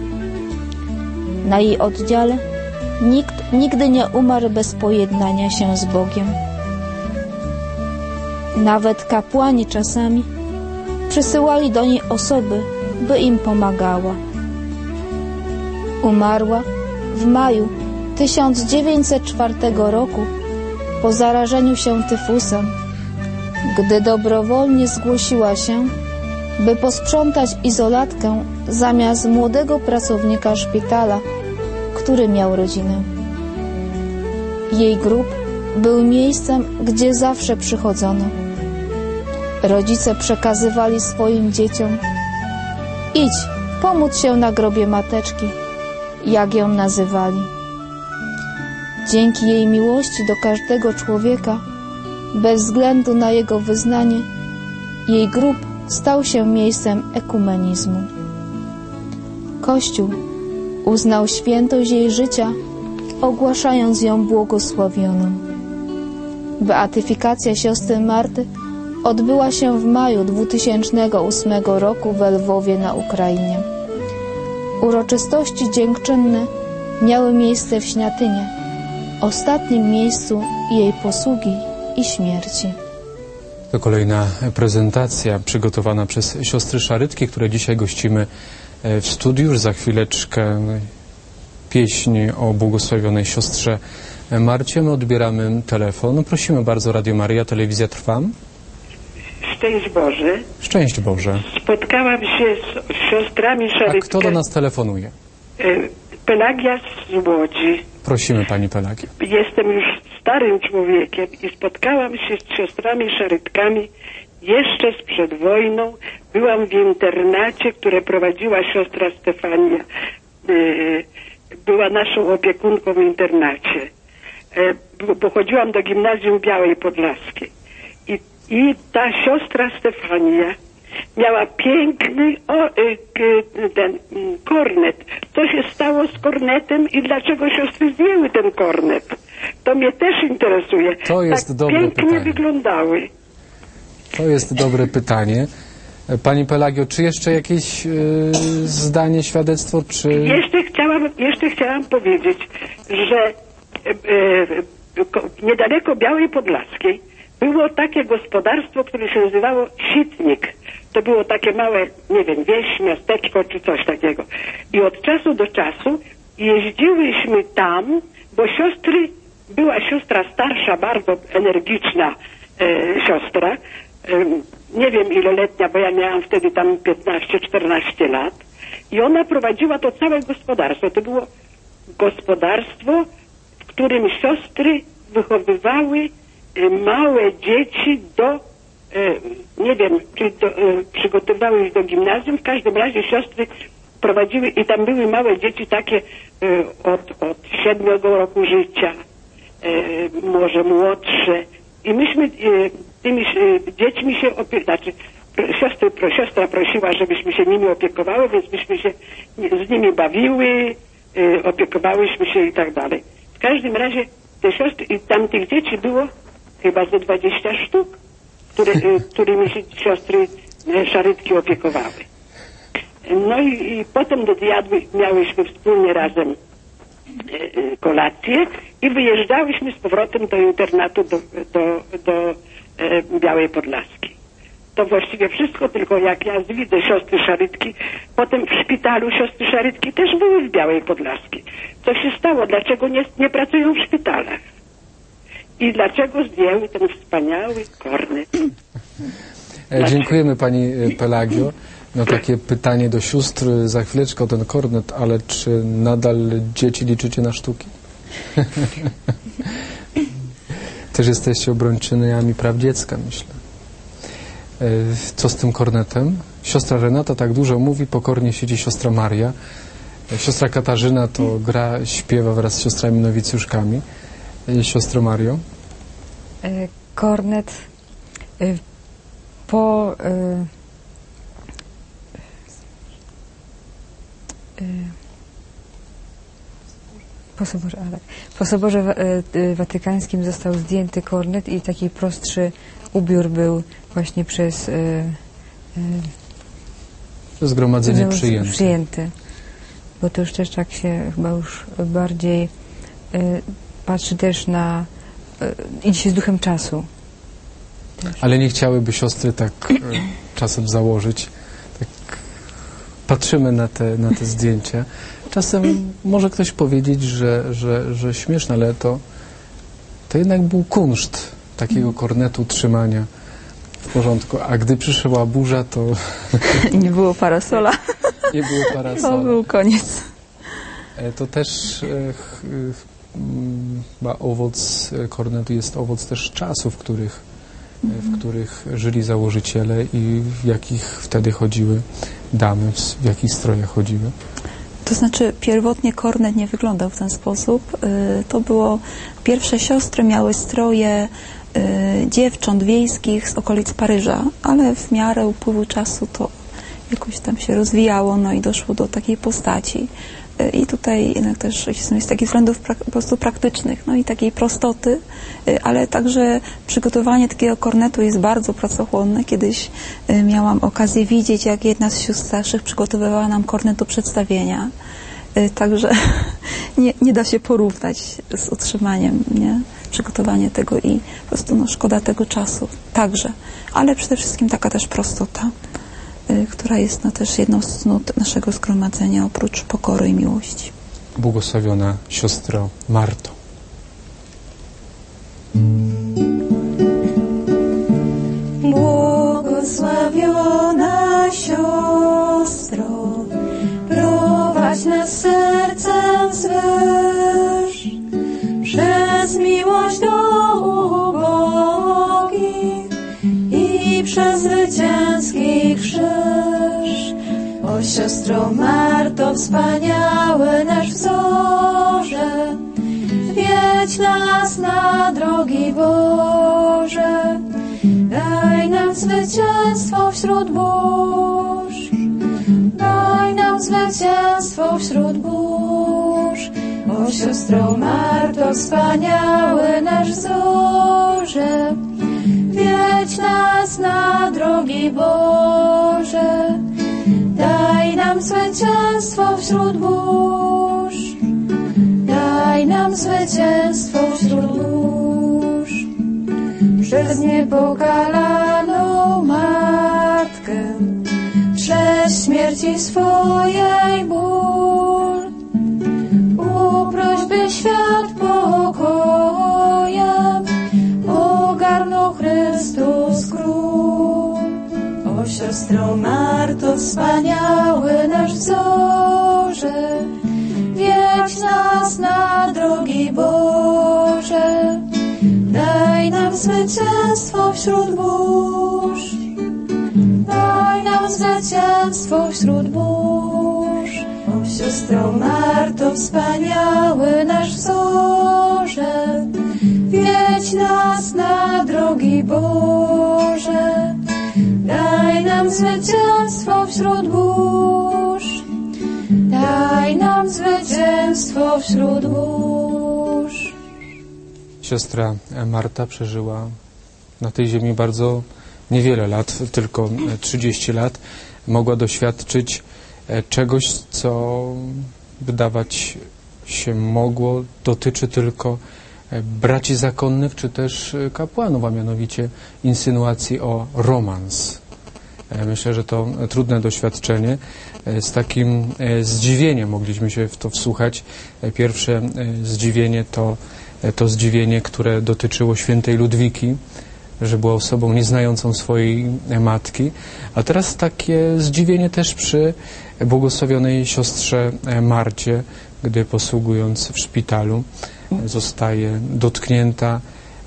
Na jej oddziale nikt nigdy nie umarł bez pojednania się z Bogiem. Nawet kapłani czasami przysyłali do niej osoby, by im pomagała. Umarła w maju 1904 roku po zarażeniu się tyfusem, gdy dobrowolnie zgłosiła się, by posprzątać izolatkę zamiast młodego pracownika szpitala, który miał rodzinę. Jej grób był miejscem, gdzie zawsze przychodzono. Rodzice przekazywali swoim dzieciom: idź, pomódl się na grobie mateczki, jak ją nazywali. Dzięki jej miłości do każdego człowieka, bez względu na jego wyznanie, jej grób stał się miejscem ekumenizmu. Kościół uznał świętość jej życia, ogłaszając ją błogosławioną. Beatyfikacja siostry Marty odbyła się w maju 2008 roku we Lwowie na Ukrainie. Uroczystości dziękczynne miały miejsce w Śniatynie, ostatnim miejscu jej posługi i śmierci. To kolejna prezentacja przygotowana przez siostry Szarytki, które dzisiaj gościmy w studiu. Już za chwileczkę pieśń o błogosławionej siostrze Marcie. My odbieramy telefon. Prosimy bardzo, Radio Maryja, telewizja Trwam. Szczęść Boże. Szczęść Boże. Spotkałam się z siostrami Szarytki. A kto do nas telefonuje? Pelagia z Łodzi. Prosimy Pani Pelagię. Jestem już starym człowiekiem i spotkałam się z siostrami Szarytkami jeszcze sprzed wojną. Byłam w internacie, które prowadziła siostra Stefania. Była naszą opiekunką w internacie. Pochodziłam do gimnazjum Białej Podlaskiej. I ta siostra Stefania miała piękny ten kornet. Co się stało z kornetem i dlaczego siostry zdjęły ten kornet? To mnie też interesuje. To jest tak dobre pięknie pytanie. wyglądały. To jest dobre pytanie. Pani Pelagio, czy jeszcze jakieś zdanie, świadectwo, czy... Jeszcze chciałam powiedzieć, że niedaleko Białej Podlaskiej było takie gospodarstwo, które się nazywało Sitnik. To było takie małe, nie wiem, wieś, miasteczko czy coś takiego. I od czasu do czasu jeździłyśmy tam, bo była siostra starsza, bardzo energiczna siostra, nie wiem iloletnia, bo ja miałam wtedy tam 15-14 lat. I ona prowadziła to całe gospodarstwo. To było gospodarstwo, w którym siostry wychowywały małe dzieci nie wiem, czy przygotowywały ich do gimnazjum. W każdym razie siostry prowadziły i tam były małe dzieci takie od 7 roku życia, może młodsze. I myśmy tymi dziećmi się siostra prosiła, żebyśmy się nimi opiekowały, więc myśmy się z nimi bawiły, opiekowałyśmy się i tak dalej. W każdym razie te siostry, i tam tych dzieci było chyba ze 20 sztuk, którymi się siostry Szarytki opiekowały. No i potem miałyśmy wspólnie razem kolację i wyjeżdżałyśmy z powrotem do internatu do Białej Podlaskiej. To właściwie wszystko, tylko jak ja widzę siostry Szarytki, potem w szpitalu siostry Szarytki też były w Białej Podlaskiej. Co się stało? Dlaczego nie pracują w szpitalach? I dlaczego zdjęły ten wspaniały kornet? Dziękujemy Pani Pelagio. No takie pytanie do sióstr, za chwileczkę o ten kornet, ale czy nadal dzieci liczycie na sztuki? Też jesteście obrończyniami praw dziecka, myślę. Co z tym kornetem? Siostra Renata tak dużo mówi, pokornie siedzi siostra Maria. Siostra Katarzyna to gra, śpiewa wraz z siostrami nowicjuszkami. Siostro Mario? Kornet Po Soborze Watykańskim został zdjęty kornet i taki prostszy ubiór był właśnie przez zgromadzenie przyjęty. Bo to już też tak się chyba już bardziej patrzy też na idzie się z duchem czasu. Też. Ale nie chciałyby siostry tak czasem założyć. Tak patrzymy na te zdjęcia. Czasem może ktoś powiedzieć, że śmieszne, ale to jednak był kunszt takiego kornetu trzymania w porządku. A gdy przyszła burza, to... Nie było parasola. Nie było parasola. To był koniec. To też chyba owoc kornetu jest owoc też czasów, w których żyli założyciele i w jakich wtedy chodziły damy, w jakich strojach chodziły. To znaczy pierwotnie kornet nie wyglądał w ten sposób. To było, pierwsze siostry miały stroje dziewcząt wiejskich z okolic Paryża, ale w miarę upływu czasu to jakoś tam się rozwijało, no i doszło do takiej postaci. I tutaj jednak też z takich względów po prostu praktycznych, no i takiej prostoty, ale także przygotowanie takiego kornetu jest bardzo pracochłonne. Kiedyś miałam okazję widzieć, jak jedna z sióstr starszych przygotowywała nam kornet do przedstawienia. Także nie da się porównać z utrzymaniem, nie? Przygotowanie tego i po prostu szkoda tego czasu także. Ale przede wszystkim taka też prostota, która jest też jedną z cnót naszego zgromadzenia, oprócz pokory i miłości. Błogosławiona siostro Marto. Błogosławiona siostro, prowadź nas sercem zwyż, przez miłość do ubogich i przez zwycięski krzyż. O siostro Marto, wspaniały nasz wzorze, wiedź nas na drogi Boże, daj nam zwycięstwo wśród burz, daj nam zwycięstwo wśród burz. O siostro Marto, wspaniały nasz wzorze, wiedź nas na drogi Boże, daj nam zwycięstwo wśród burz, daj nam zwycięstwo wśród burz. Przez niepokalaną matkę, przez śmierci swojej ból, uproś, by świat pokojem ogarnął Chrystus Król. O siostro Marto, wspaniały nasz wzorze, wiedź nas na drogi Boże, daj nam zwycięstwo wśród burz, daj nam zwycięstwo wśród burz. O siostro Marto, wspaniały nasz wzorze, wiedź nas na drogi Boże, daj nam zwycięstwo wśród burz, daj nam zwycięstwo wśród burz. Siostra Marta przeżyła na tej ziemi bardzo niewiele lat, tylko 30 lat. Mogła doświadczyć czegoś, co wydawać się mogło, dotyczy tylko braci zakonnych, czy też kapłanów, a mianowicie insynuacji o romans. Myślę, że to trudne doświadczenie. Z takim zdziwieniem mogliśmy się w to wsłuchać. Pierwsze zdziwienie to zdziwienie, które dotyczyło świętej Ludwiki, że była osobą nieznającą swojej matki. A teraz takie zdziwienie też przy błogosławionej siostrze Marcie, gdy posługując w szpitalu zostaje dotknięta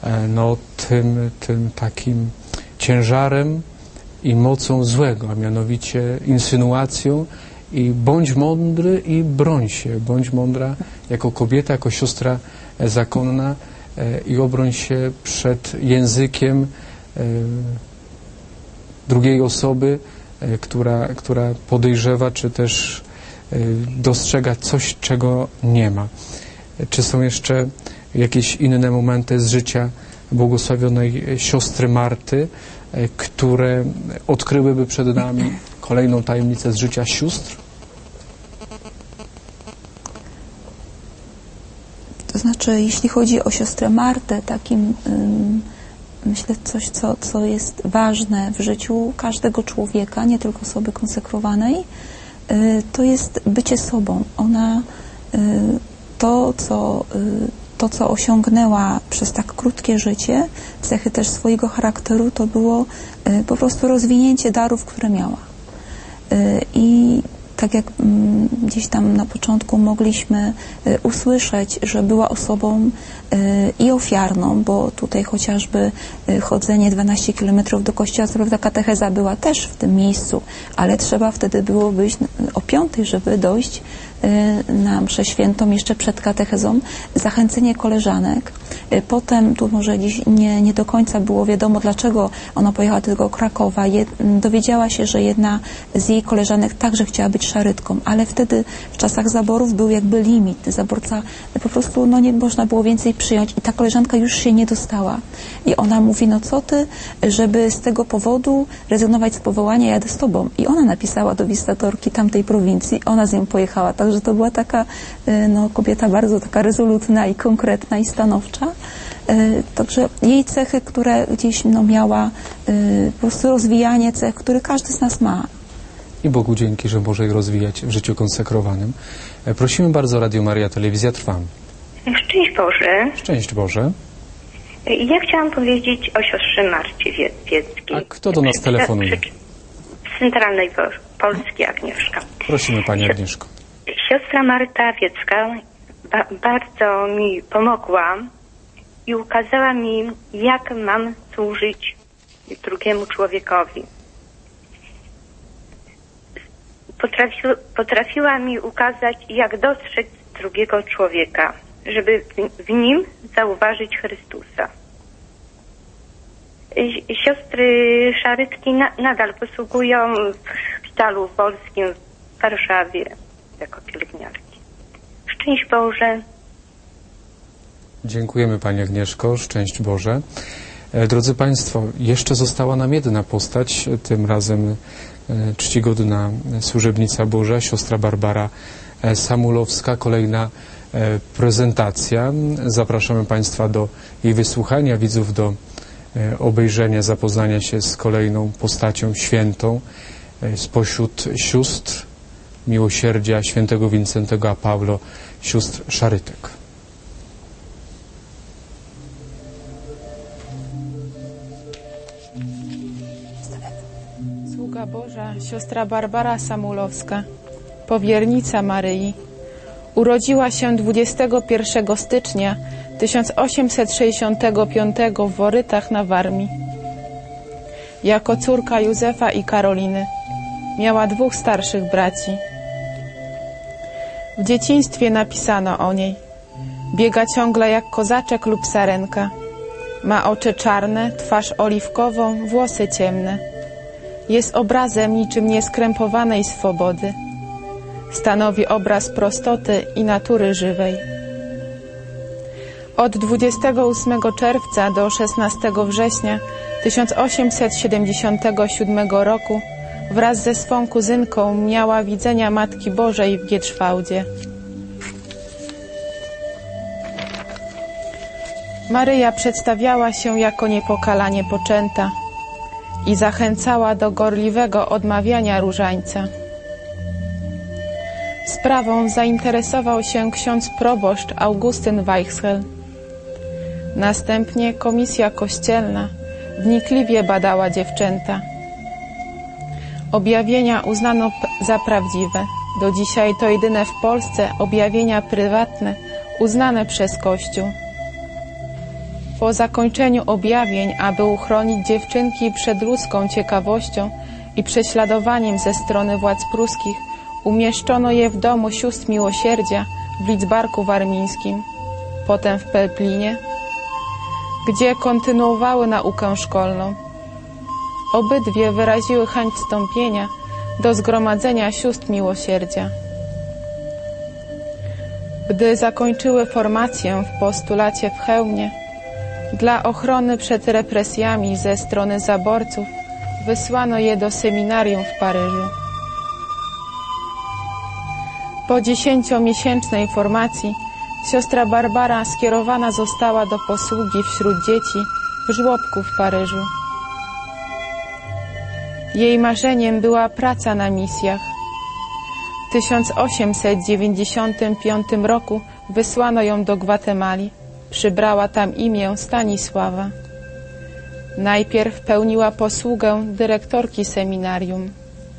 tym takim ciężarem i mocą złego, a mianowicie insynuacją i bądź mądry i broń się, bądź mądra jako kobieta, jako siostra zakonna i obroń się przed językiem drugiej osoby, która podejrzewa, czy też dostrzega coś, czego nie ma. Czy są jeszcze jakieś inne momenty z życia błogosławionej siostry Marty, które odkryłyby przed nami kolejną tajemnicę z życia sióstr? To znaczy, jeśli chodzi o siostrę Martę, takim myślę coś, co jest ważne w życiu każdego człowieka, nie tylko osoby konsekrowanej, to jest bycie sobą. Ona to, co osiągnęła przez tak krótkie życie, cechy też swojego charakteru, to było po prostu rozwinięcie darów, które miała. I tak jak gdzieś tam na początku mogliśmy usłyszeć, że była osobą i ofiarną, bo tutaj chociażby chodzenie 12 km do kościoła, co prawda katecheza była też w tym miejscu, ale trzeba wtedy było wyjść o 5, żeby dojść na mszę świętą jeszcze przed katechezą, zachęcenie koleżanek. Potem, tu może dziś nie do końca było wiadomo, dlaczego ona pojechała do tego Krakowa. Dowiedziała się, że jedna z jej koleżanek także chciała być szarytką, ale wtedy w czasach zaborów był jakby limit. Zaborca po prostu nie można było więcej przyjąć i ta koleżanka już się nie dostała. I ona mówi, no co ty, żeby z tego powodu rezygnować z powołania, jadę z tobą. I ona napisała do wizytatorki tamtej prowincji, ona z nią pojechała. Także to była taka kobieta bardzo taka rezolutna i konkretna i stanowcza. Także jej cechy, które gdzieś miała, po prostu rozwijanie cech, które każdy z nas ma. I Bogu dzięki, że może je rozwijać w życiu konsekrowanym. Prosimy bardzo, Radio Maria, Telewizja Trwam. Szczęść Boże. Szczęść Boże. Ja chciałam powiedzieć o siostrze Marcie Wieckiej. A kto do nas telefonuje? Z Centralnej Polski, Agnieszka. Prosimy Pani Agnieszko. Siostra Marta Wiecka bardzo mi pomogła i ukazała mi, jak mam służyć drugiemu człowiekowi. Potrafiła mi ukazać, jak dostrzec drugiego człowieka, żeby w nim zauważyć Chrystusa. Siostry szarytki nadal posługują w szpitalu wolskim w Warszawie jako pielęgniarki. Szczęść Boże. Dziękujemy Pani Agnieszko, szczęść Boże. Drodzy Państwo, jeszcze została nam jedna postać, tym razem czcigodna służebnica Boża, siostra Barbara Samulowska, kolejna prezentacja. Zapraszamy Państwa do jej wysłuchania, widzów do obejrzenia, zapoznania się z kolejną postacią świętą spośród sióstr miłosierdzia świętego Wincentego a Paulo, sióstr szarytek. Sługa Boża, siostra Barbara Samulowska, powiernica Maryi, urodziła się 21 stycznia 1865 w Worytach na Warmii. Jako córka Józefa i Karoliny. Miała 2 starszych braci. W dzieciństwie napisano o niej: biega ciągle jak kozaczek lub sarenka. Ma oczy czarne, twarz oliwkową, włosy ciemne. Jest obrazem niczym nieskrępowanej swobody. Stanowi obraz prostoty i natury żywej. Od 28 czerwca do 16 września 1877 roku wraz ze swą kuzynką miała widzenia Matki Bożej w Gietrzwałdzie. Maryja przedstawiała się jako niepokalanie poczęta i zachęcała do gorliwego odmawiania różańca. Sprawą zainteresował się ksiądz proboszcz Augustyn Weichsel. Następnie komisja kościelna wnikliwie badała dziewczęta. Objawienia uznano za prawdziwe. Do dzisiaj to jedyne w Polsce objawienia prywatne uznane przez Kościół. Po zakończeniu objawień, aby uchronić dziewczynki przed ludzką ciekawością i prześladowaniem ze strony władz pruskich, umieszczono je w domu sióstr miłosierdzia w Lidzbarku Warmińskim, potem w Pelplinie, gdzie kontynuowały naukę szkolną. Obydwie wyraziły chęć wstąpienia do zgromadzenia sióstr miłosierdzia. Gdy zakończyły formację w postulacie w Chełmie, dla ochrony przed represjami ze strony zaborców wysłano je do seminarium w Paryżu. Po 10-miesięcznej formacji siostra Barbara skierowana została do posługi wśród dzieci w żłobku w Paryżu. Jej marzeniem była praca na misjach. W 1895 roku wysłano ją do Gwatemali. Przybrała tam imię Stanisława. Najpierw pełniła posługę dyrektorki seminarium.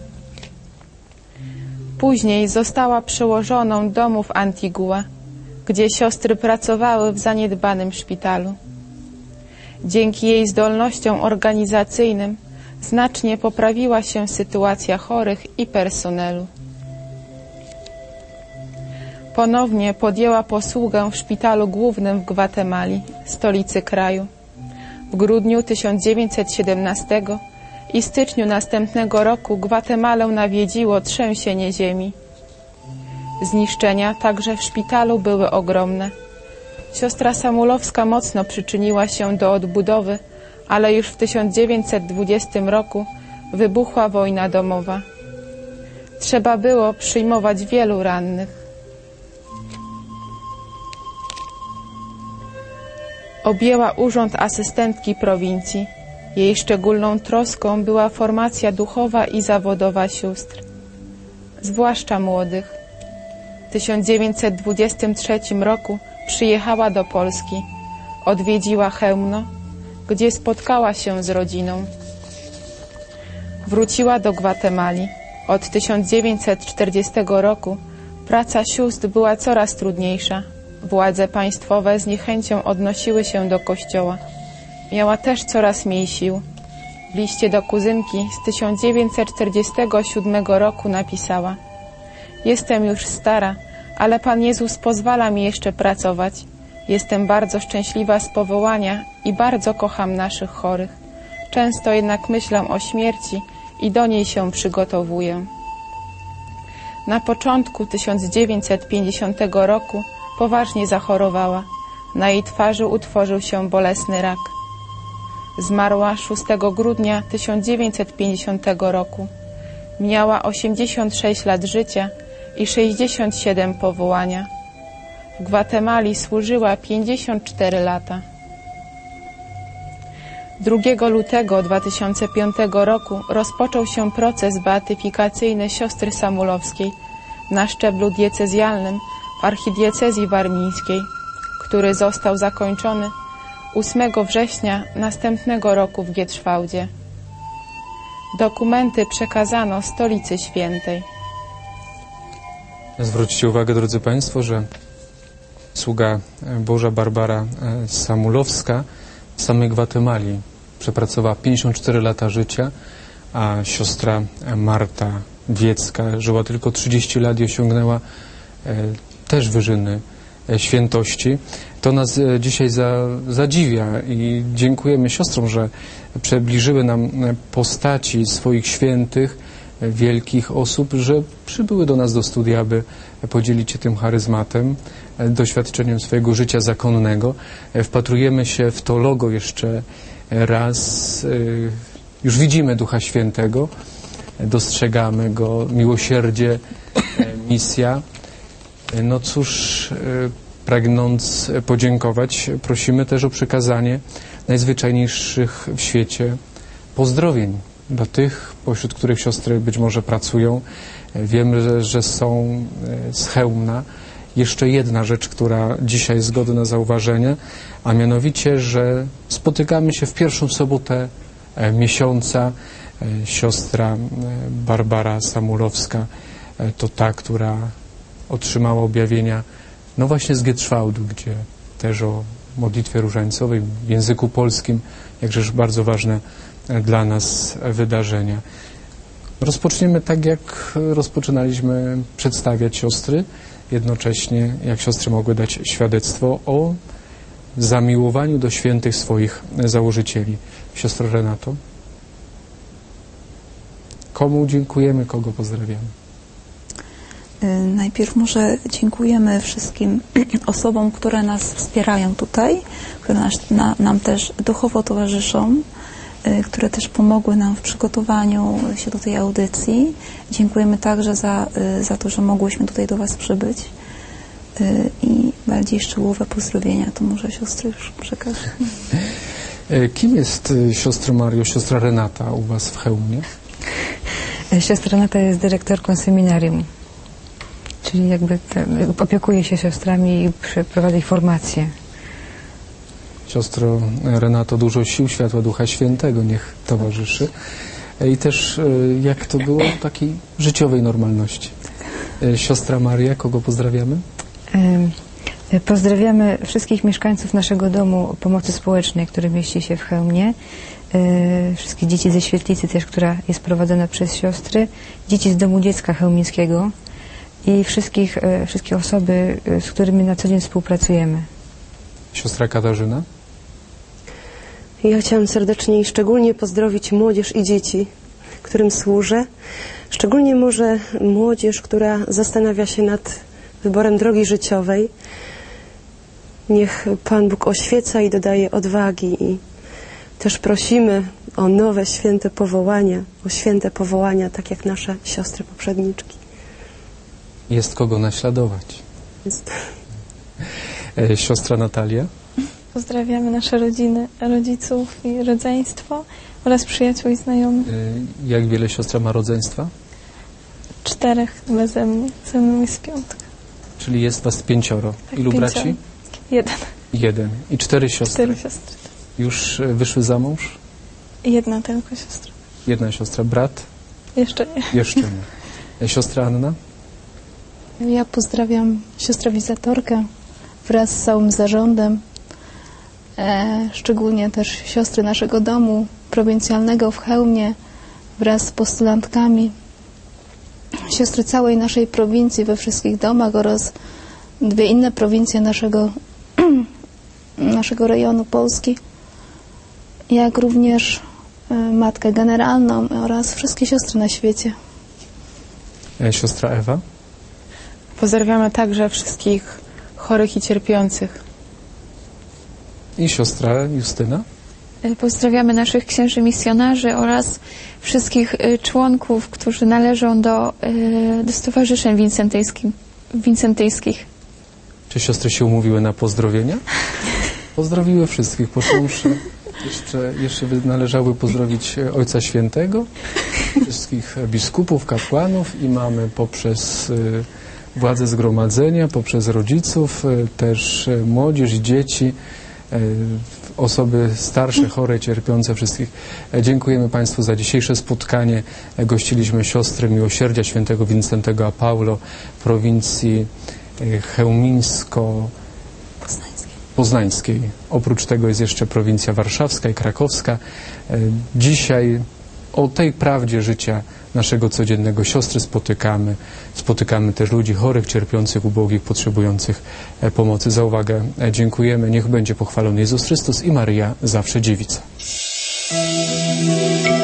Później została przełożoną domu w Antigua, gdzie siostry pracowały w zaniedbanym szpitalu. Dzięki jej zdolnościom organizacyjnym znacznie poprawiła się sytuacja chorych i personelu. Ponownie podjęła posługę w szpitalu głównym w Gwatemali, stolicy kraju. W grudniu 1917 i styczniu następnego roku Gwatemalę nawiedziło trzęsienie ziemi. Zniszczenia także w szpitalu były ogromne. Siostra Samulowska mocno przyczyniła się do odbudowy, ale już w 1920 roku wybuchła wojna domowa. Trzeba było przyjmować wielu rannych. Objęła urząd asystentki prowincji. Jej szczególną troską była formacja duchowa i zawodowa sióstr, zwłaszcza młodych. W 1923 roku przyjechała do Polski. Odwiedziła Chełmno, gdzie spotkała się z rodziną. Wróciła do Gwatemali. Od 1940 roku praca sióstr była coraz trudniejsza. Władze państwowe z niechęcią odnosiły się do kościoła. Miała też coraz mniej sił. W liście do kuzynki z 1947 roku napisała: jestem już stara, ale Pan Jezus pozwala mi jeszcze pracować. Jestem bardzo szczęśliwa z powołania i bardzo kocham naszych chorych. Często jednak myślę o śmierci i do niej się przygotowuję. Na początku 1950 roku poważnie zachorowała. Na jej twarzy utworzył się bolesny rak. Zmarła 6 grudnia 1950 roku. Miała 86 lat życia i 67 powołania. W Gwatemali służyła 54 lata. 2 lutego 2005 roku rozpoczął się proces beatyfikacyjny siostry Samulowskiej na szczeblu diecezjalnym w archidiecezji warmińskiej, który został zakończony 8 września następnego roku w Gietrzwałdzie. Dokumenty przekazano Stolicy Świętej. Zwróćcie uwagę, drodzy Państwo, że sługa Boża Barbara Samulowska w samej Gwatemali przepracowała 54 lata życia, a siostra Marta Wiecka żyła tylko 30 lat i osiągnęła też wyżyny świętości. To nas dzisiaj zadziwia i dziękujemy siostrom, że przybliżyły nam postaci swoich świętych, wielkich osób, że przybyły do nas do studia, aby podzielić się tym charyzmatem, doświadczeniem swojego życia zakonnego. Wpatrujemy się w to logo jeszcze raz. Już widzimy Ducha Świętego, dostrzegamy Go, miłosierdzie, misja. No cóż, pragnąc podziękować, prosimy też o przekazanie najzwyczajniejszych w świecie pozdrowień dla tych, pośród których siostry być może pracują. Wiemy, że są z Chełmna. Jeszcze jedna rzecz, która dzisiaj jest godna zauważenia, a mianowicie, że spotykamy się w pierwszą sobotę miesiąca. Siostra Barbara Samulowska to ta, która otrzymała objawienia no właśnie z Gietrzwałdu, gdzie też o modlitwie różańcowej w języku polskim, jakżeż bardzo ważne dla nas wydarzenia. Rozpoczniemy tak, jak rozpoczynaliśmy przedstawiać siostry, jednocześnie jak siostry mogły dać świadectwo o zamiłowaniu do świętych swoich założycieli. Siostro Renato. Komu dziękujemy, kogo pozdrawiamy? Najpierw może dziękujemy wszystkim osobom, które nas wspierają tutaj, które nam też duchowo towarzyszą, które też pomogły nam w przygotowaniu się do tej audycji. Dziękujemy także za to, że mogłyśmy tutaj do Was przybyć. I bardziej szczegółowe pozdrowienia to może siostry już przekażę. Kim jest siostra Mario, siostra Renata u Was w Chełmie? Siostra Renata jest dyrektorką seminarium, czyli jakby opiekuje się siostrami i przeprowadza ich formację. Siostro Renato, dużo sił, światła Ducha Świętego niech towarzyszy. I też jak to było, takiej życiowej normalności. Siostra Maria, kogo pozdrawiamy? Pozdrawiamy wszystkich mieszkańców naszego domu pomocy społecznej, który mieści się w Chełmie. Wszystkie dzieci ze świetlicy też, która jest prowadzona przez siostry. Dzieci z Domu Dziecka Chełmińskiego i wszystkie osoby, z którymi na co dzień współpracujemy. Siostra Katarzyna? Ja chciałam serdecznie i szczególnie pozdrowić młodzież i dzieci, którym służę. Szczególnie może młodzież, która zastanawia się nad wyborem drogi życiowej. Niech Pan Bóg oświeca i dodaje odwagi. I też prosimy o nowe, święte powołania, tak jak nasze siostry poprzedniczki. Jest kogo naśladować. Jest. Siostra Natalia? Pozdrawiamy nasze rodziny, rodziców i rodzeństwo oraz przyjaciół i znajomych. Jak wiele siostra ma rodzeństwa? 4 beze mnie. Ze mną jest 5. Czyli jest Was 5. Tak, Ilu 5. braci? 1. 1. I 4 siostry? 4 siostry. Już wyszły za mąż? 1 tylko siostra. 1 siostra. Brat? Jeszcze nie. Jeszcze nie. Siostra Anna? Ja pozdrawiam siostrę wizytorkę wraz z całym zarządem, szczególnie też siostry naszego domu prowincjalnego w Chełmie wraz z postulantkami, siostry całej naszej prowincji we wszystkich domach oraz 2 inne prowincje naszego rejonu Polski, jak również Matkę Generalną oraz wszystkie siostry na świecie. Siostra Ewa? Pozdrawiamy także wszystkich chorych i cierpiących. I siostra Justyna? Pozdrawiamy naszych księży misjonarzy oraz wszystkich członków, którzy należą do stowarzyszeń wincentyjskich. Czy siostry się umówiły na pozdrowienia? Pozdrowiły wszystkich, począwszy. Jeszcze należałoby pozdrowić Ojca Świętego, wszystkich biskupów, kapłanów i mamy poprzez władze zgromadzenia, poprzez rodziców, też młodzież, dzieci, osoby starsze, chore, cierpiące, wszystkich. Dziękujemy Państwu za dzisiejsze spotkanie. Gościliśmy siostry Miłosierdzia Świętego Wincentego a Paulo, prowincji chełmińsko-poznańskiej. Oprócz tego jest jeszcze prowincja warszawska i krakowska. Dzisiaj o tej prawdzie życia naszego codziennego siostry spotykamy też ludzi chorych, cierpiących, ubogich, potrzebujących pomocy. Za uwagę dziękujemy. Niech będzie pochwalony Jezus Chrystus i Maryja zawsze dziewica.